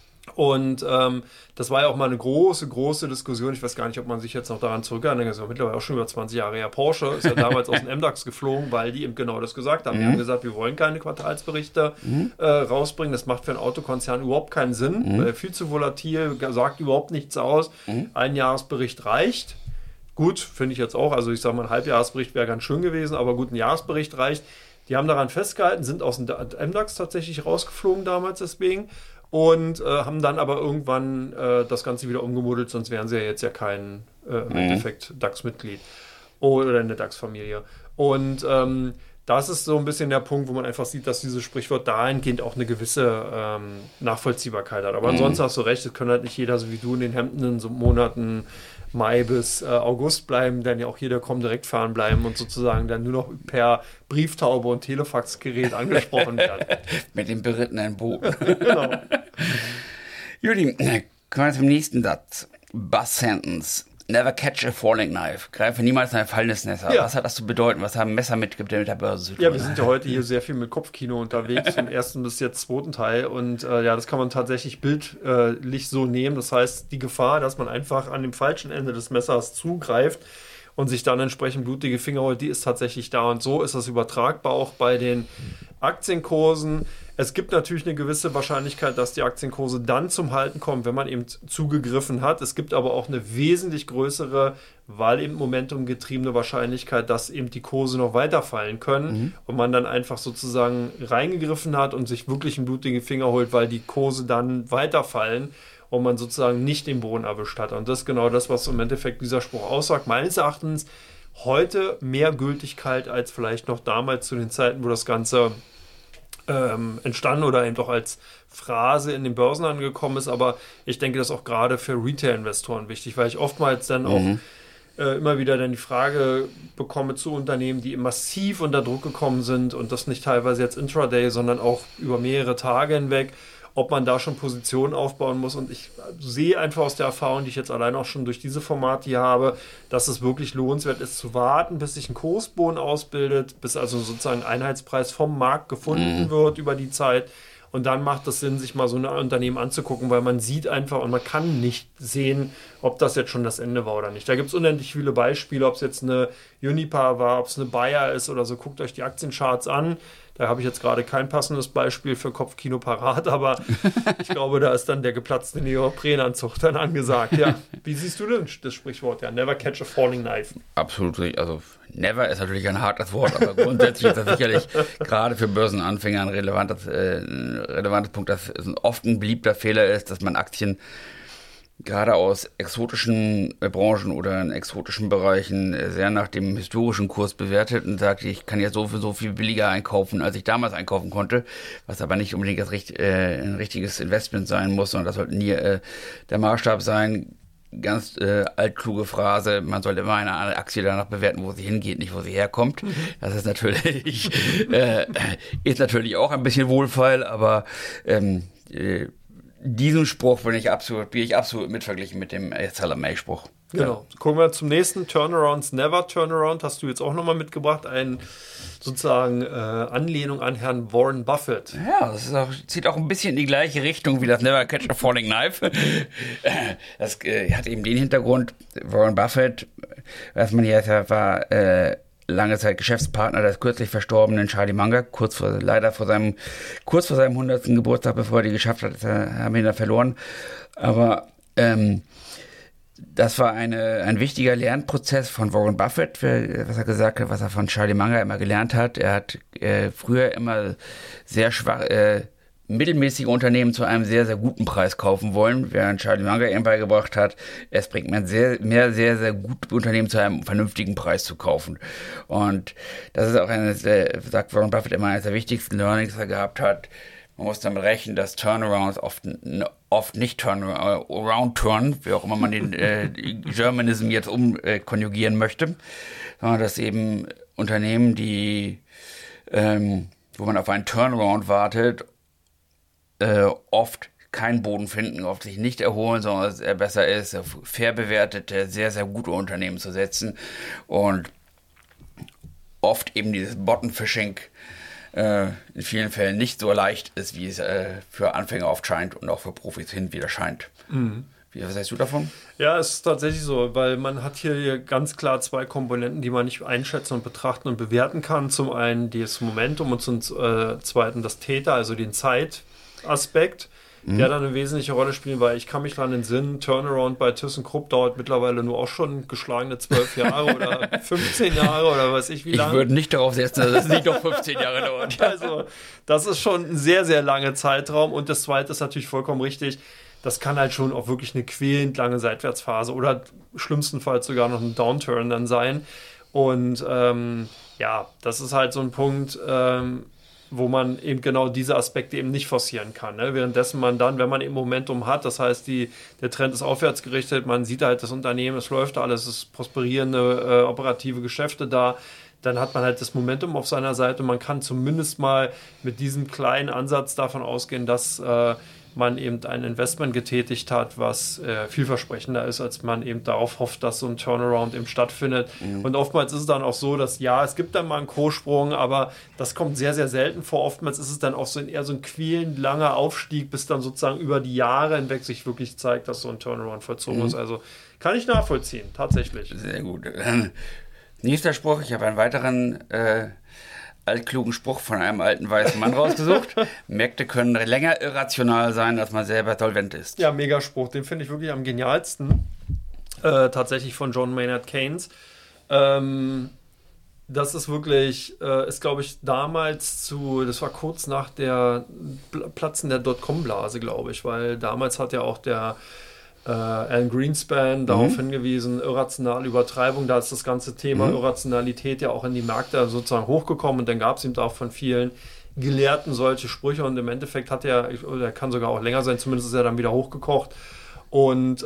Und das war ja auch mal eine große Diskussion. Ich weiß gar nicht, ob man sich jetzt noch daran zurückerinnert. Das ist ja mittlerweile auch schon über 20 Jahre her. Porsche ist ja damals aus dem MDAX geflogen, weil die eben genau das gesagt haben. Die haben gesagt, wir wollen keine Quartalsberichte rausbringen. Das macht für einen Autokonzern überhaupt keinen Sinn. Weil viel zu volatil, sagt überhaupt nichts aus. Ein Jahresbericht reicht. Gut, finde ich jetzt auch. Also ich sage mal, ein Halbjahresbericht wäre ganz schön gewesen, aber gut, ein Jahresbericht reicht. Die haben daran festgehalten, sind aus dem MDAX tatsächlich rausgeflogen damals deswegen. Und haben dann aber irgendwann das Ganze wieder umgemodelt, sonst wären sie ja jetzt ja kein im Endeffekt DAX-Mitglied oder in der DAX-Familie. Und das ist so ein bisschen der Punkt, wo man einfach sieht, dass dieses Sprichwort dahingehend auch eine gewisse Nachvollziehbarkeit hat. Aber ansonsten hast du recht, es können halt nicht jeder, so wie du, in den Hemden in so Monaten Mai bis August bleiben, dann ja auch jeder direkt fahren bleiben und sozusagen dann nur noch per Brieftaube und Telefaxgerät angesprochen werden. Mit dem berittenen Bogen. Genau. Judy, kommen wir zum nächsten Satz. Buzz Sentence. Never catch a falling knife. Greife niemals ein fallendes Messer. Ja. Was hat das zu bedeuten? Was haben Messer mit der Börse zu tun? Ja, wir sind ja heute hier sehr viel mit Kopfkino unterwegs, vom ersten bis jetzt zweiten Teil. Und ja, das kann man tatsächlich bildlich so nehmen. Das heißt, die Gefahr, dass man einfach an dem falschen Ende des Messers zugreift und sich dann entsprechend blutige Finger holt, die ist tatsächlich da. Und so ist das übertragbar auch bei den Aktienkursen. Es gibt natürlich eine gewisse Wahrscheinlichkeit, dass die Aktienkurse dann zum Halten kommen, wenn man eben zugegriffen hat. Es gibt aber auch eine wesentlich größere, weil eben Momentum getriebene Wahrscheinlichkeit, dass eben die Kurse noch weiterfallen können und man dann einfach sozusagen reingegriffen hat und sich wirklich einen blutigen Finger holt, weil die Kurse dann weiterfallen und man sozusagen nicht den Boden erwischt hat. Und das ist genau das, was im Endeffekt dieser Spruch aussagt. Meines Erachtens heute mehr Gültigkeit als vielleicht noch damals zu den Zeiten, wo das Ganze entstanden oder eben doch als Phrase in den Börsen angekommen ist, aber ich denke, das ist auch gerade für Retail-Investoren wichtig, weil ich oftmals dann auch immer wieder dann die Frage bekomme zu Unternehmen, die massiv unter Druck gekommen sind und das nicht teilweise jetzt intraday, sondern auch über mehrere Tage hinweg, ob man da schon Positionen aufbauen muss. Und ich sehe einfach aus der Erfahrung, die ich jetzt allein auch schon durch diese Formate hier habe, dass es wirklich lohnenswert ist zu warten, bis sich ein Kursboden ausbildet, bis also sozusagen Einheitspreis vom Markt gefunden wird über die Zeit. Und dann macht es Sinn, sich mal so ein Unternehmen anzugucken, weil man sieht einfach und man kann nicht sehen, ob das jetzt schon das Ende war oder nicht. Da gibt es unendlich viele Beispiele, ob es jetzt eine Unipa war, ob es eine Bayer ist oder so. Guckt euch die Aktiencharts an. Da habe ich jetzt gerade kein passendes Beispiel für Kopfkino parat, aber ich glaube, da ist dann der geplatzte Neoprenanzug dann angesagt. Ja, wie siehst du denn das Sprichwort? Ja, never catch a falling knife. Absolut richtig. Also never ist natürlich ein hartes Wort, aber grundsätzlich ist das sicherlich gerade für Börsenanfänger ein relevantes Punkt, dass es oft ein beliebter Fehler ist, dass man Aktien gerade aus exotischen Branchen oder in exotischen Bereichen sehr nach dem historischen Kurs bewertet und sagt, ich kann ja so viel billiger einkaufen, als ich damals einkaufen konnte, was aber nicht unbedingt ein richtiges Investment sein muss, sondern das sollte nie der Maßstab sein. Ganz altkluge Phrase, man sollte immer eine Aktie danach bewerten, wo sie hingeht, nicht wo sie herkommt. Das ist natürlich auch ein bisschen wohlfeil, aber diesen Spruch bin ich absolut mit verglichen mit dem Salome-Spruch. Genau. Gucken wir zum nächsten. Turnarounds never turnaround. Hast du jetzt auch nochmal mitgebracht. Ein sozusagen Anlehnung an Herrn Warren Buffett. Ja, zieht auch ein bisschen in die gleiche Richtung wie das Never Catch a Falling Knife. Das hat eben den Hintergrund, Warren Buffett, was man hier war, lange Zeit Geschäftspartner des kürzlich verstorbenen Charlie Munger, kurz vor seinem 100. Geburtstag, bevor er die geschafft hat, haben wir ihn da verloren. Aber das war ein wichtiger Lernprozess von Warren Buffett, was er gesagt hat, was er von Charlie Munger immer gelernt hat. Er hat früher immer sehr schwach, mittelmäßige Unternehmen zu einem sehr, sehr guten Preis kaufen wollen, während Charlie Munger ihm beigebracht hat, es bringt man sehr, sehr gute Unternehmen zu einem vernünftigen Preis zu kaufen. Und das ist auch sagt Warren Buffett immer, eines der wichtigsten Learnings, die er gehabt hat. Man muss damit rechnen, dass Turnarounds oft nicht Turnaround, wie auch immer man den Germanism jetzt umkonjugieren möchte, sondern dass eben Unternehmen, wo man auf einen Turnaround wartet, oft keinen Boden finden, oft sich nicht erholen, sondern es besser ist, auf fair bewertete, sehr, sehr gute Unternehmen zu setzen und oft eben dieses Bottom-Fishing in vielen Fällen nicht so leicht ist, wie es für Anfänger oft scheint und auch für Profis hin wieder scheint. Was sagst du davon? Ja, es ist tatsächlich so, weil man hat hier ganz klar zwei Komponenten, die man nicht einschätzen und betrachten und bewerten kann. Zum einen das Momentum und zum zweiten das Theta, also den Zeitaspekt, der dann eine wesentliche Rolle spielt, weil ich kann mich daran entsinnen, Turnaround bei ThyssenKrupp dauert mittlerweile nur auch schon geschlagene 12 Jahre oder 15 Jahre oder weiß ich wie lange. Ich würde nicht darauf setzen, dass es nicht noch 15 Jahre dauert. Also, das ist schon ein sehr, sehr langer Zeitraum und das zweite ist natürlich vollkommen richtig, das kann halt schon auch wirklich eine quälend lange Seitwärtsphase oder schlimmstenfalls sogar noch ein Downturn dann sein und ja, das ist halt so ein Punkt, wo man eben genau diese Aspekte eben nicht forcieren kann. Ne? Währenddessen man dann, wenn man eben Momentum hat, das heißt, der Trend ist aufwärts gerichtet, man sieht halt das Unternehmen, es läuft alles, es ist prosperierende operative Geschäfte da, dann hat man halt das Momentum auf seiner Seite und man kann zumindest mal mit diesem kleinen Ansatz davon ausgehen, dass man eben ein Investment getätigt hat, was vielversprechender ist, als man eben darauf hofft, dass so ein Turnaround eben stattfindet. Und oftmals ist es dann auch so, dass es gibt dann mal einen Kurssprung, aber das kommt sehr, sehr selten vor. Oftmals ist es dann auch eher so ein quälend langer Aufstieg, bis dann sozusagen über die Jahre hinweg sich wirklich zeigt, dass so ein Turnaround vollzogen ist. Also kann ich nachvollziehen, tatsächlich. Sehr gut. Nächster Spruch, ich habe einen weiteren altklugen Spruch von einem alten weißen Mann rausgesucht. Märkte können länger irrational sein, als man selber solvent ist. Ja, Megaspruch, den finde ich wirklich am genialsten. Tatsächlich von John Maynard Keynes. Das ist wirklich, ist glaube ich damals das war kurz nach der Platzen der Dotcom-Blase, glaube ich, weil damals hat ja auch der Alan Greenspan darauf hingewiesen, irrationale Übertreibung, da ist das ganze Thema Irrationalität ja auch in die Märkte sozusagen hochgekommen und dann gab es eben auch von vielen Gelehrten solche Sprüche und im Endeffekt hat er kann sogar auch länger sein, zumindest ist er dann wieder hochgekocht und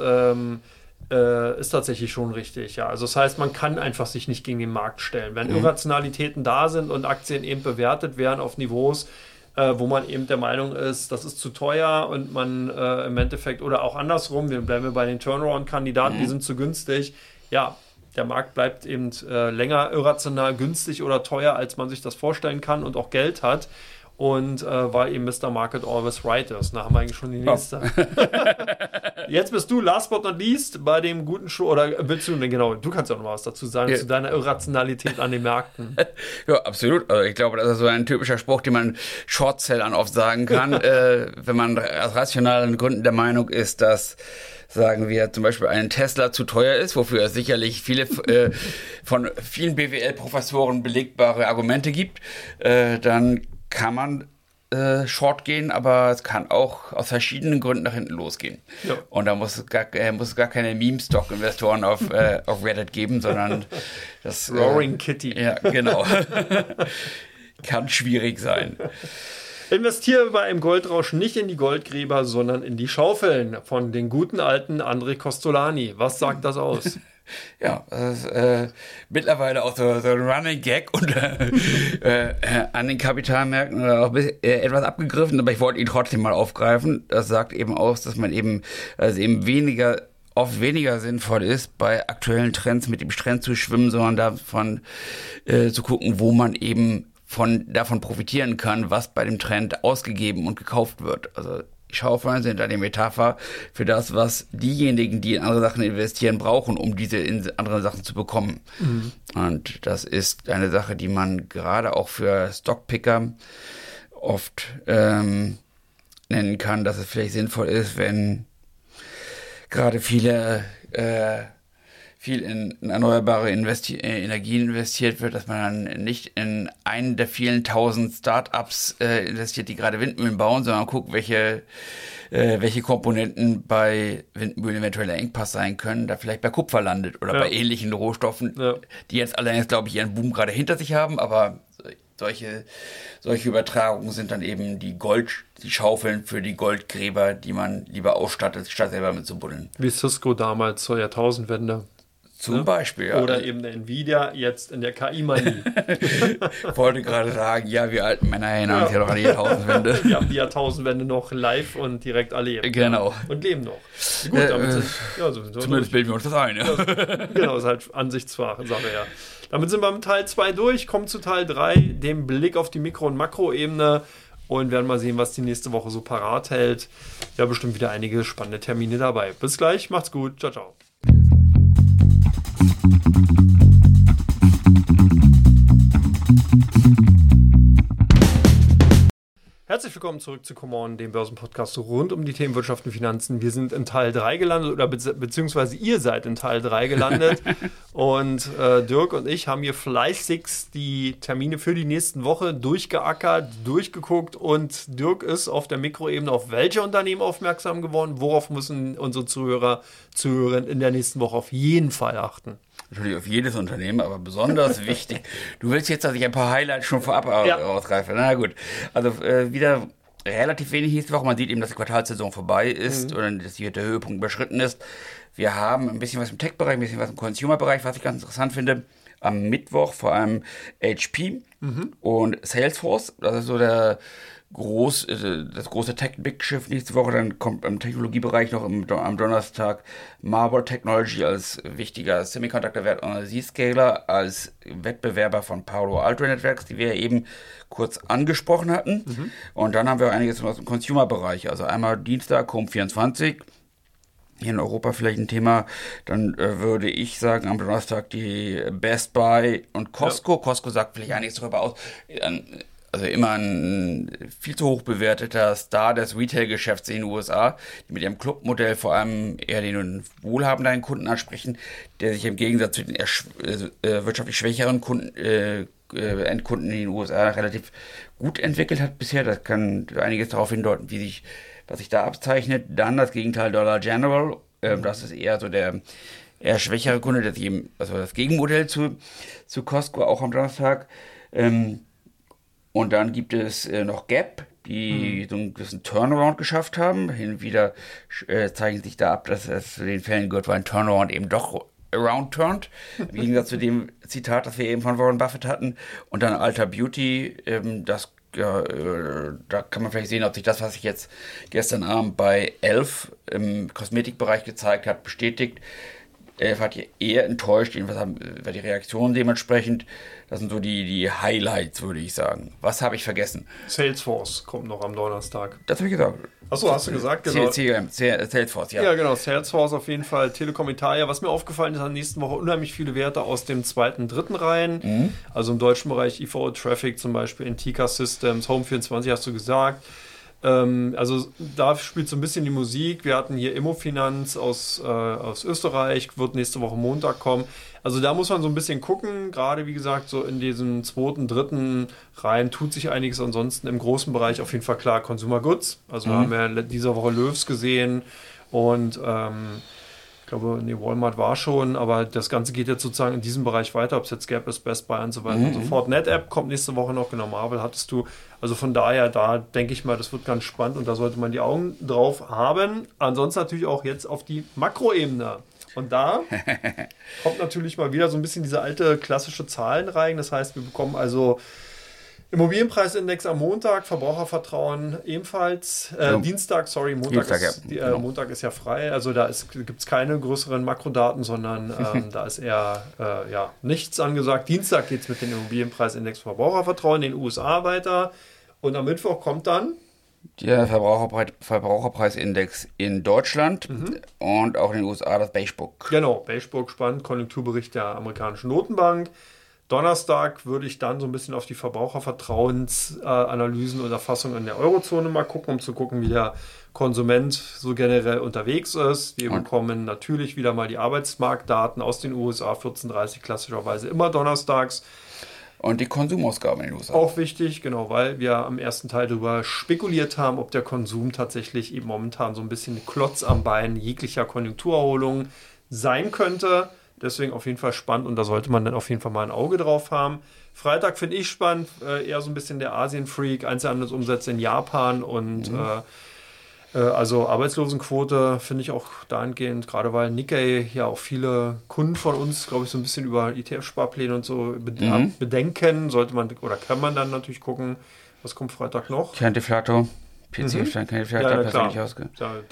ist tatsächlich schon richtig, ja. Also das heißt, man kann einfach sich nicht gegen den Markt stellen. Wenn Irrationalitäten da sind und Aktien eben bewertet werden auf Niveaus, wo man eben der Meinung ist, das ist zu teuer und man im Endeffekt, oder auch andersrum, wir bleiben bei den Turnaround-Kandidaten, die sind zu günstig. Ja, der Markt bleibt eben länger irrational günstig oder teuer, als man sich das vorstellen kann und auch Geld hat. Und weil eben Mr. Market always right ist. Da haben wir eigentlich schon die nächste. Jetzt bist du, last but not least, bei dem guten Show, oder willst du, genau, du kannst ja noch mal was dazu sagen, zu deiner Irrationalität an den Märkten. Ja, absolut. Also ich glaube, das ist so ein typischer Spruch, den man Shortsellern oft sagen kann, wenn man aus rationalen Gründen der Meinung ist, dass sagen wir zum Beispiel ein Tesla zu teuer ist, wofür es sicherlich viele von vielen BWL-Professoren belegbare Argumente gibt, dann kann man Short gehen, aber es kann auch aus verschiedenen Gründen nach hinten losgehen. Ja. Und da muss es gar keine Meme-Stock-Investoren auf Reddit geben, sondern das Roaring Kitty. Ja, genau. Kann schwierig sein. Investiere bei einem Goldrausch nicht in die Goldgräber, sondern in die Schaufeln von den guten alten André Costolani. Was sagt das aus? Ja, das ist mittlerweile auch so ein Running Gag und an den Kapitalmärkten auch etwas abgegriffen, aber ich wollte ihn trotzdem mal aufgreifen. Das sagt eben aus, dass man eben oft weniger sinnvoll ist, bei aktuellen Trends mit dem Trend zu schwimmen, sondern davon zu gucken, wo man eben davon profitieren kann, was bei dem Trend ausgegeben und gekauft wird. Also Schaufeln sind eine Metapher für das, was diejenigen, die in andere Sachen investieren, brauchen, um diese anderen Sachen zu bekommen. Und das ist eine Sache, die man gerade auch für Stockpicker oft nennen kann, dass es vielleicht sinnvoll ist, wenn gerade viel in erneuerbare Energien investiert wird, dass man dann nicht in einen der vielen 1000 Startups investiert, die gerade Windmühlen bauen, sondern guckt, welche Komponenten bei Windmühlen eventuell Engpass sein können, da vielleicht bei Kupfer landet oder bei ähnlichen Rohstoffen, die jetzt allerdings, glaube ich, ihren Boom gerade hinter sich haben, aber solche Übertragungen sind dann eben die Schaufeln für die Goldgräber, die man lieber ausstattet, statt selber mit zu buddeln. Wie Cisco damals zur Jahrtausendwende. Zum Beispiel, ja. Oder eben der Nvidia jetzt in der KI-Manie. Wollte gerade sagen, ja, wir alten Männer erinnern uns ja noch an die Jahrtausendwende. Wir haben die Jahrtausendwende noch live und direkt erlebt. Genau. Und leben noch. Gut, damit zumindest bilden wir uns das ein. Ja. Genau, ist halt Ansichtssache, ja. Damit sind wir mit Teil 2 durch, kommen zu Teil 3, dem Blick auf die Mikro- und Makroebene und werden mal sehen, was die nächste Woche so parat hält. Ja, bestimmt wieder einige spannende Termine dabei. Bis gleich, macht's gut, ciao, ciao. Herzlich willkommen zurück zu Come On, dem Börsenpodcast rund um die Themen Wirtschaft und Finanzen. Wir sind in Teil 3 gelandet, oder beziehungsweise ihr seid in Teil 3 gelandet. Und Dirk und ich haben hier fleißigst die Termine für die nächsten Woche durchgeackert, durchgeguckt. Und Dirk ist auf der Mikroebene auf welche Unternehmen aufmerksam geworden? Worauf müssen unsere Zuhörer in der nächsten Woche auf jeden Fall achten? Natürlich auf jedes Unternehmen, aber besonders wichtig. Du willst jetzt, dass ich ein paar Highlights schon vorab ausgreife. Na gut. Also wieder relativ wenig nächste Woche. Man sieht eben, dass die Quartalssaison vorbei ist oder dass hier der Höhepunkt überschritten ist. Wir haben ein bisschen was im Tech-Bereich, ein bisschen was im Consumer-Bereich, was ich ganz interessant finde. Am Mittwoch vor allem HP und Salesforce. Das ist so der das große Tech-Big-Schiff nächste Woche. Dann kommt im Technologiebereich noch am Donnerstag Marvell Technology als wichtiger Semiconductor-Wert-Analyse-Scaler, als Wettbewerber von Palo Alto Networks, die wir ja eben kurz angesprochen hatten. Und dann haben wir einiges aus dem Consumer-Bereich. Also einmal Dienstag, Home24. Hier in Europa vielleicht ein Thema, dann würde ich sagen, am Donnerstag die Best Buy und Costco. Ja. Costco sagt vielleicht einiges darüber aus. Also immer ein viel zu hoch bewerteter Star des Retail-Geschäfts in den USA, die mit ihrem Clubmodell vor allem eher den wohlhabenden Kunden ansprechen, der sich im Gegensatz zu den wirtschaftlich schwächeren Endkunden in den USA relativ gut entwickelt hat bisher. Das kann einiges darauf hindeuten, was sich da abzeichnet. Dann das Gegenteil Dollar General. Das ist eher so der eher schwächere Kunde, also das Gegenmodell zu Costco, auch am Donnerstag. Und dann gibt es noch Gap, die so einen gewissen Turnaround geschafft haben. Hin und wieder zeichnet sich da ab, dass es zu den Fällen gehört, wo ein Turnaround eben doch around turned. Im Gegensatz zu dem Zitat, das wir eben von Warren Buffett hatten. Und dann Ulta Beauty, da kann man vielleicht sehen, ob sich das, was sich jetzt gestern Abend bei Elf im Kosmetikbereich gezeigt hat, bestätigt. Elf hat eher enttäuscht, jedenfalls war die Reaktion dementsprechend. Das sind so die Highlights, würde ich sagen. Was habe ich vergessen? Salesforce kommt noch am Donnerstag. Das habe ich gesagt. Achso, hast du gesagt? Genau. Salesforce, ja. Ja, genau. Salesforce auf jeden Fall. Telekom Italia. Was mir aufgefallen ist, an der nächsten Woche unheimlich viele Werte aus dem zweiten, dritten Reihen. Also im deutschen Bereich IVO Traffic zum Beispiel, Intica Systems, Home24 hast du gesagt. Also da spielt so ein bisschen die Musik. Wir hatten hier Immofinanz aus Österreich, wird nächste Woche Montag kommen. Also da muss man so ein bisschen gucken. Gerade wie gesagt, so in diesem zweiten, dritten Reihen tut sich einiges. Ansonsten im großen Bereich auf jeden Fall klar Consumer Goods. Also da haben wir diese Woche Löws gesehen und ich glaube, Walmart war schon, aber das Ganze geht jetzt sozusagen in diesem Bereich weiter, ob es jetzt Gap ist, Best Buy und so weiter und so fort. NetApp kommt nächste Woche noch, genau, Marvel hattest du. Also von daher, da denke ich mal, das wird ganz spannend und da sollte man die Augen drauf haben. Ansonsten natürlich auch jetzt auf die Makroebene. Und da kommt natürlich mal wieder so ein bisschen diese alte klassische Zahlenreihe. Das heißt, wir bekommen also Immobilienpreisindex am Montag, Verbrauchervertrauen ebenfalls. Dienstag, Montag ist ja frei. Also da gibt es keine größeren Makrodaten, sondern da ist eher nichts angesagt. Dienstag geht es mit dem Immobilienpreisindex Verbrauchervertrauen in den USA weiter. Und am Mittwoch kommt dann der Verbraucherpreisindex in Deutschland und auch in den USA das Beige Book. Genau, Beige Book, spannend, Konjunkturbericht der amerikanischen Notenbank. Donnerstag würde ich dann so ein bisschen auf die Verbrauchervertrauensanalysen und Erfassungen in der Eurozone mal gucken, um zu gucken, wie der Konsument so generell unterwegs ist. Wir bekommen natürlich wieder mal die Arbeitsmarktdaten aus den USA, 14:30 klassischerweise immer donnerstags. Und die Konsumausgaben in den USA. Auch wichtig, genau, weil wir am ersten Teil darüber spekuliert haben, ob der Konsum tatsächlich eben momentan so ein bisschen Klotz am Bein jeglicher Konjunkturerholung sein könnte. Deswegen auf jeden Fall spannend und da sollte man dann auf jeden Fall mal ein Auge drauf haben. Freitag finde ich spannend, eher so ein bisschen der Asien-Freak, Einzelhandelsumsätze in Japan und also Arbeitslosenquote finde ich auch dahingehend, gerade weil Nikkei ja auch viele Kunden von uns, glaube ich, so ein bisschen über ETF-Sparpläne und so bedenken, sollte man oder kann man dann natürlich gucken, was kommt Freitag noch. Kernindikator, PC-Kernindikator, persönlich ausge.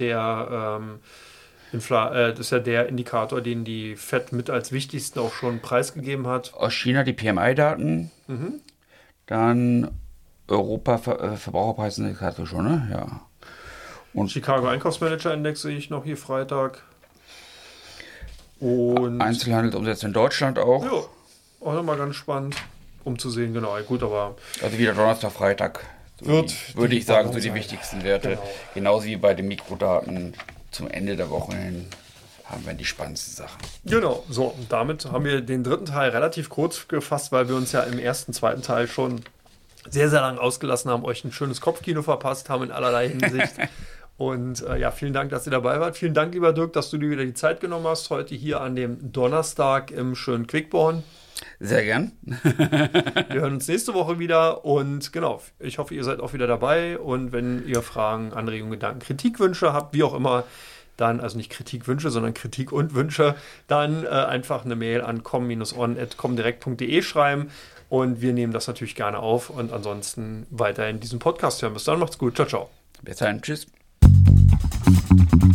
Das ist ja der Indikator, den die FED mit als wichtigsten auch schon preisgegeben hat. Aus China die PMI-Daten. Dann Europa Verbraucherpreisindex hast du schon, ne? Ja. Und Chicago Einkaufsmanager-Index sehe ich noch hier Freitag. Und Einzelhandelsumsätze in Deutschland auch. Ja, auch nochmal ganz spannend, um zu sehen, genau. Gut, aber also wieder Donnerstag, Freitag. Würde ich sagen, so die wichtigsten Werte. Genau. Genauso wie bei den Mikrodaten. Zum Ende der Woche hin haben wir die spannendsten Sachen. Genau, so, und damit haben wir den dritten Teil relativ kurz gefasst, weil wir uns ja im zweiten Teil schon sehr, sehr lang ausgelassen haben, euch ein schönes Kopfkino verpasst haben in allerlei Hinsicht. Und vielen Dank, dass ihr dabei wart. Vielen Dank, lieber Dirk, dass du dir wieder die Zeit genommen hast, heute hier an dem Donnerstag im schönen Quickborn. Sehr gern. Wir hören uns nächste Woche wieder und genau, ich hoffe, ihr seid auch wieder dabei und wenn ihr Fragen, Anregungen, Gedanken, Kritikwünsche habt, wie auch immer, dann, also nicht Kritikwünsche, sondern Kritik und Wünsche, dann einfach eine Mail an com-on@comdirect.de schreiben. Und wir nehmen das natürlich gerne auf und ansonsten weiterhin diesen Podcast hören. Bis dann, macht's gut. Ciao, ciao. Bis dann. Tschüss.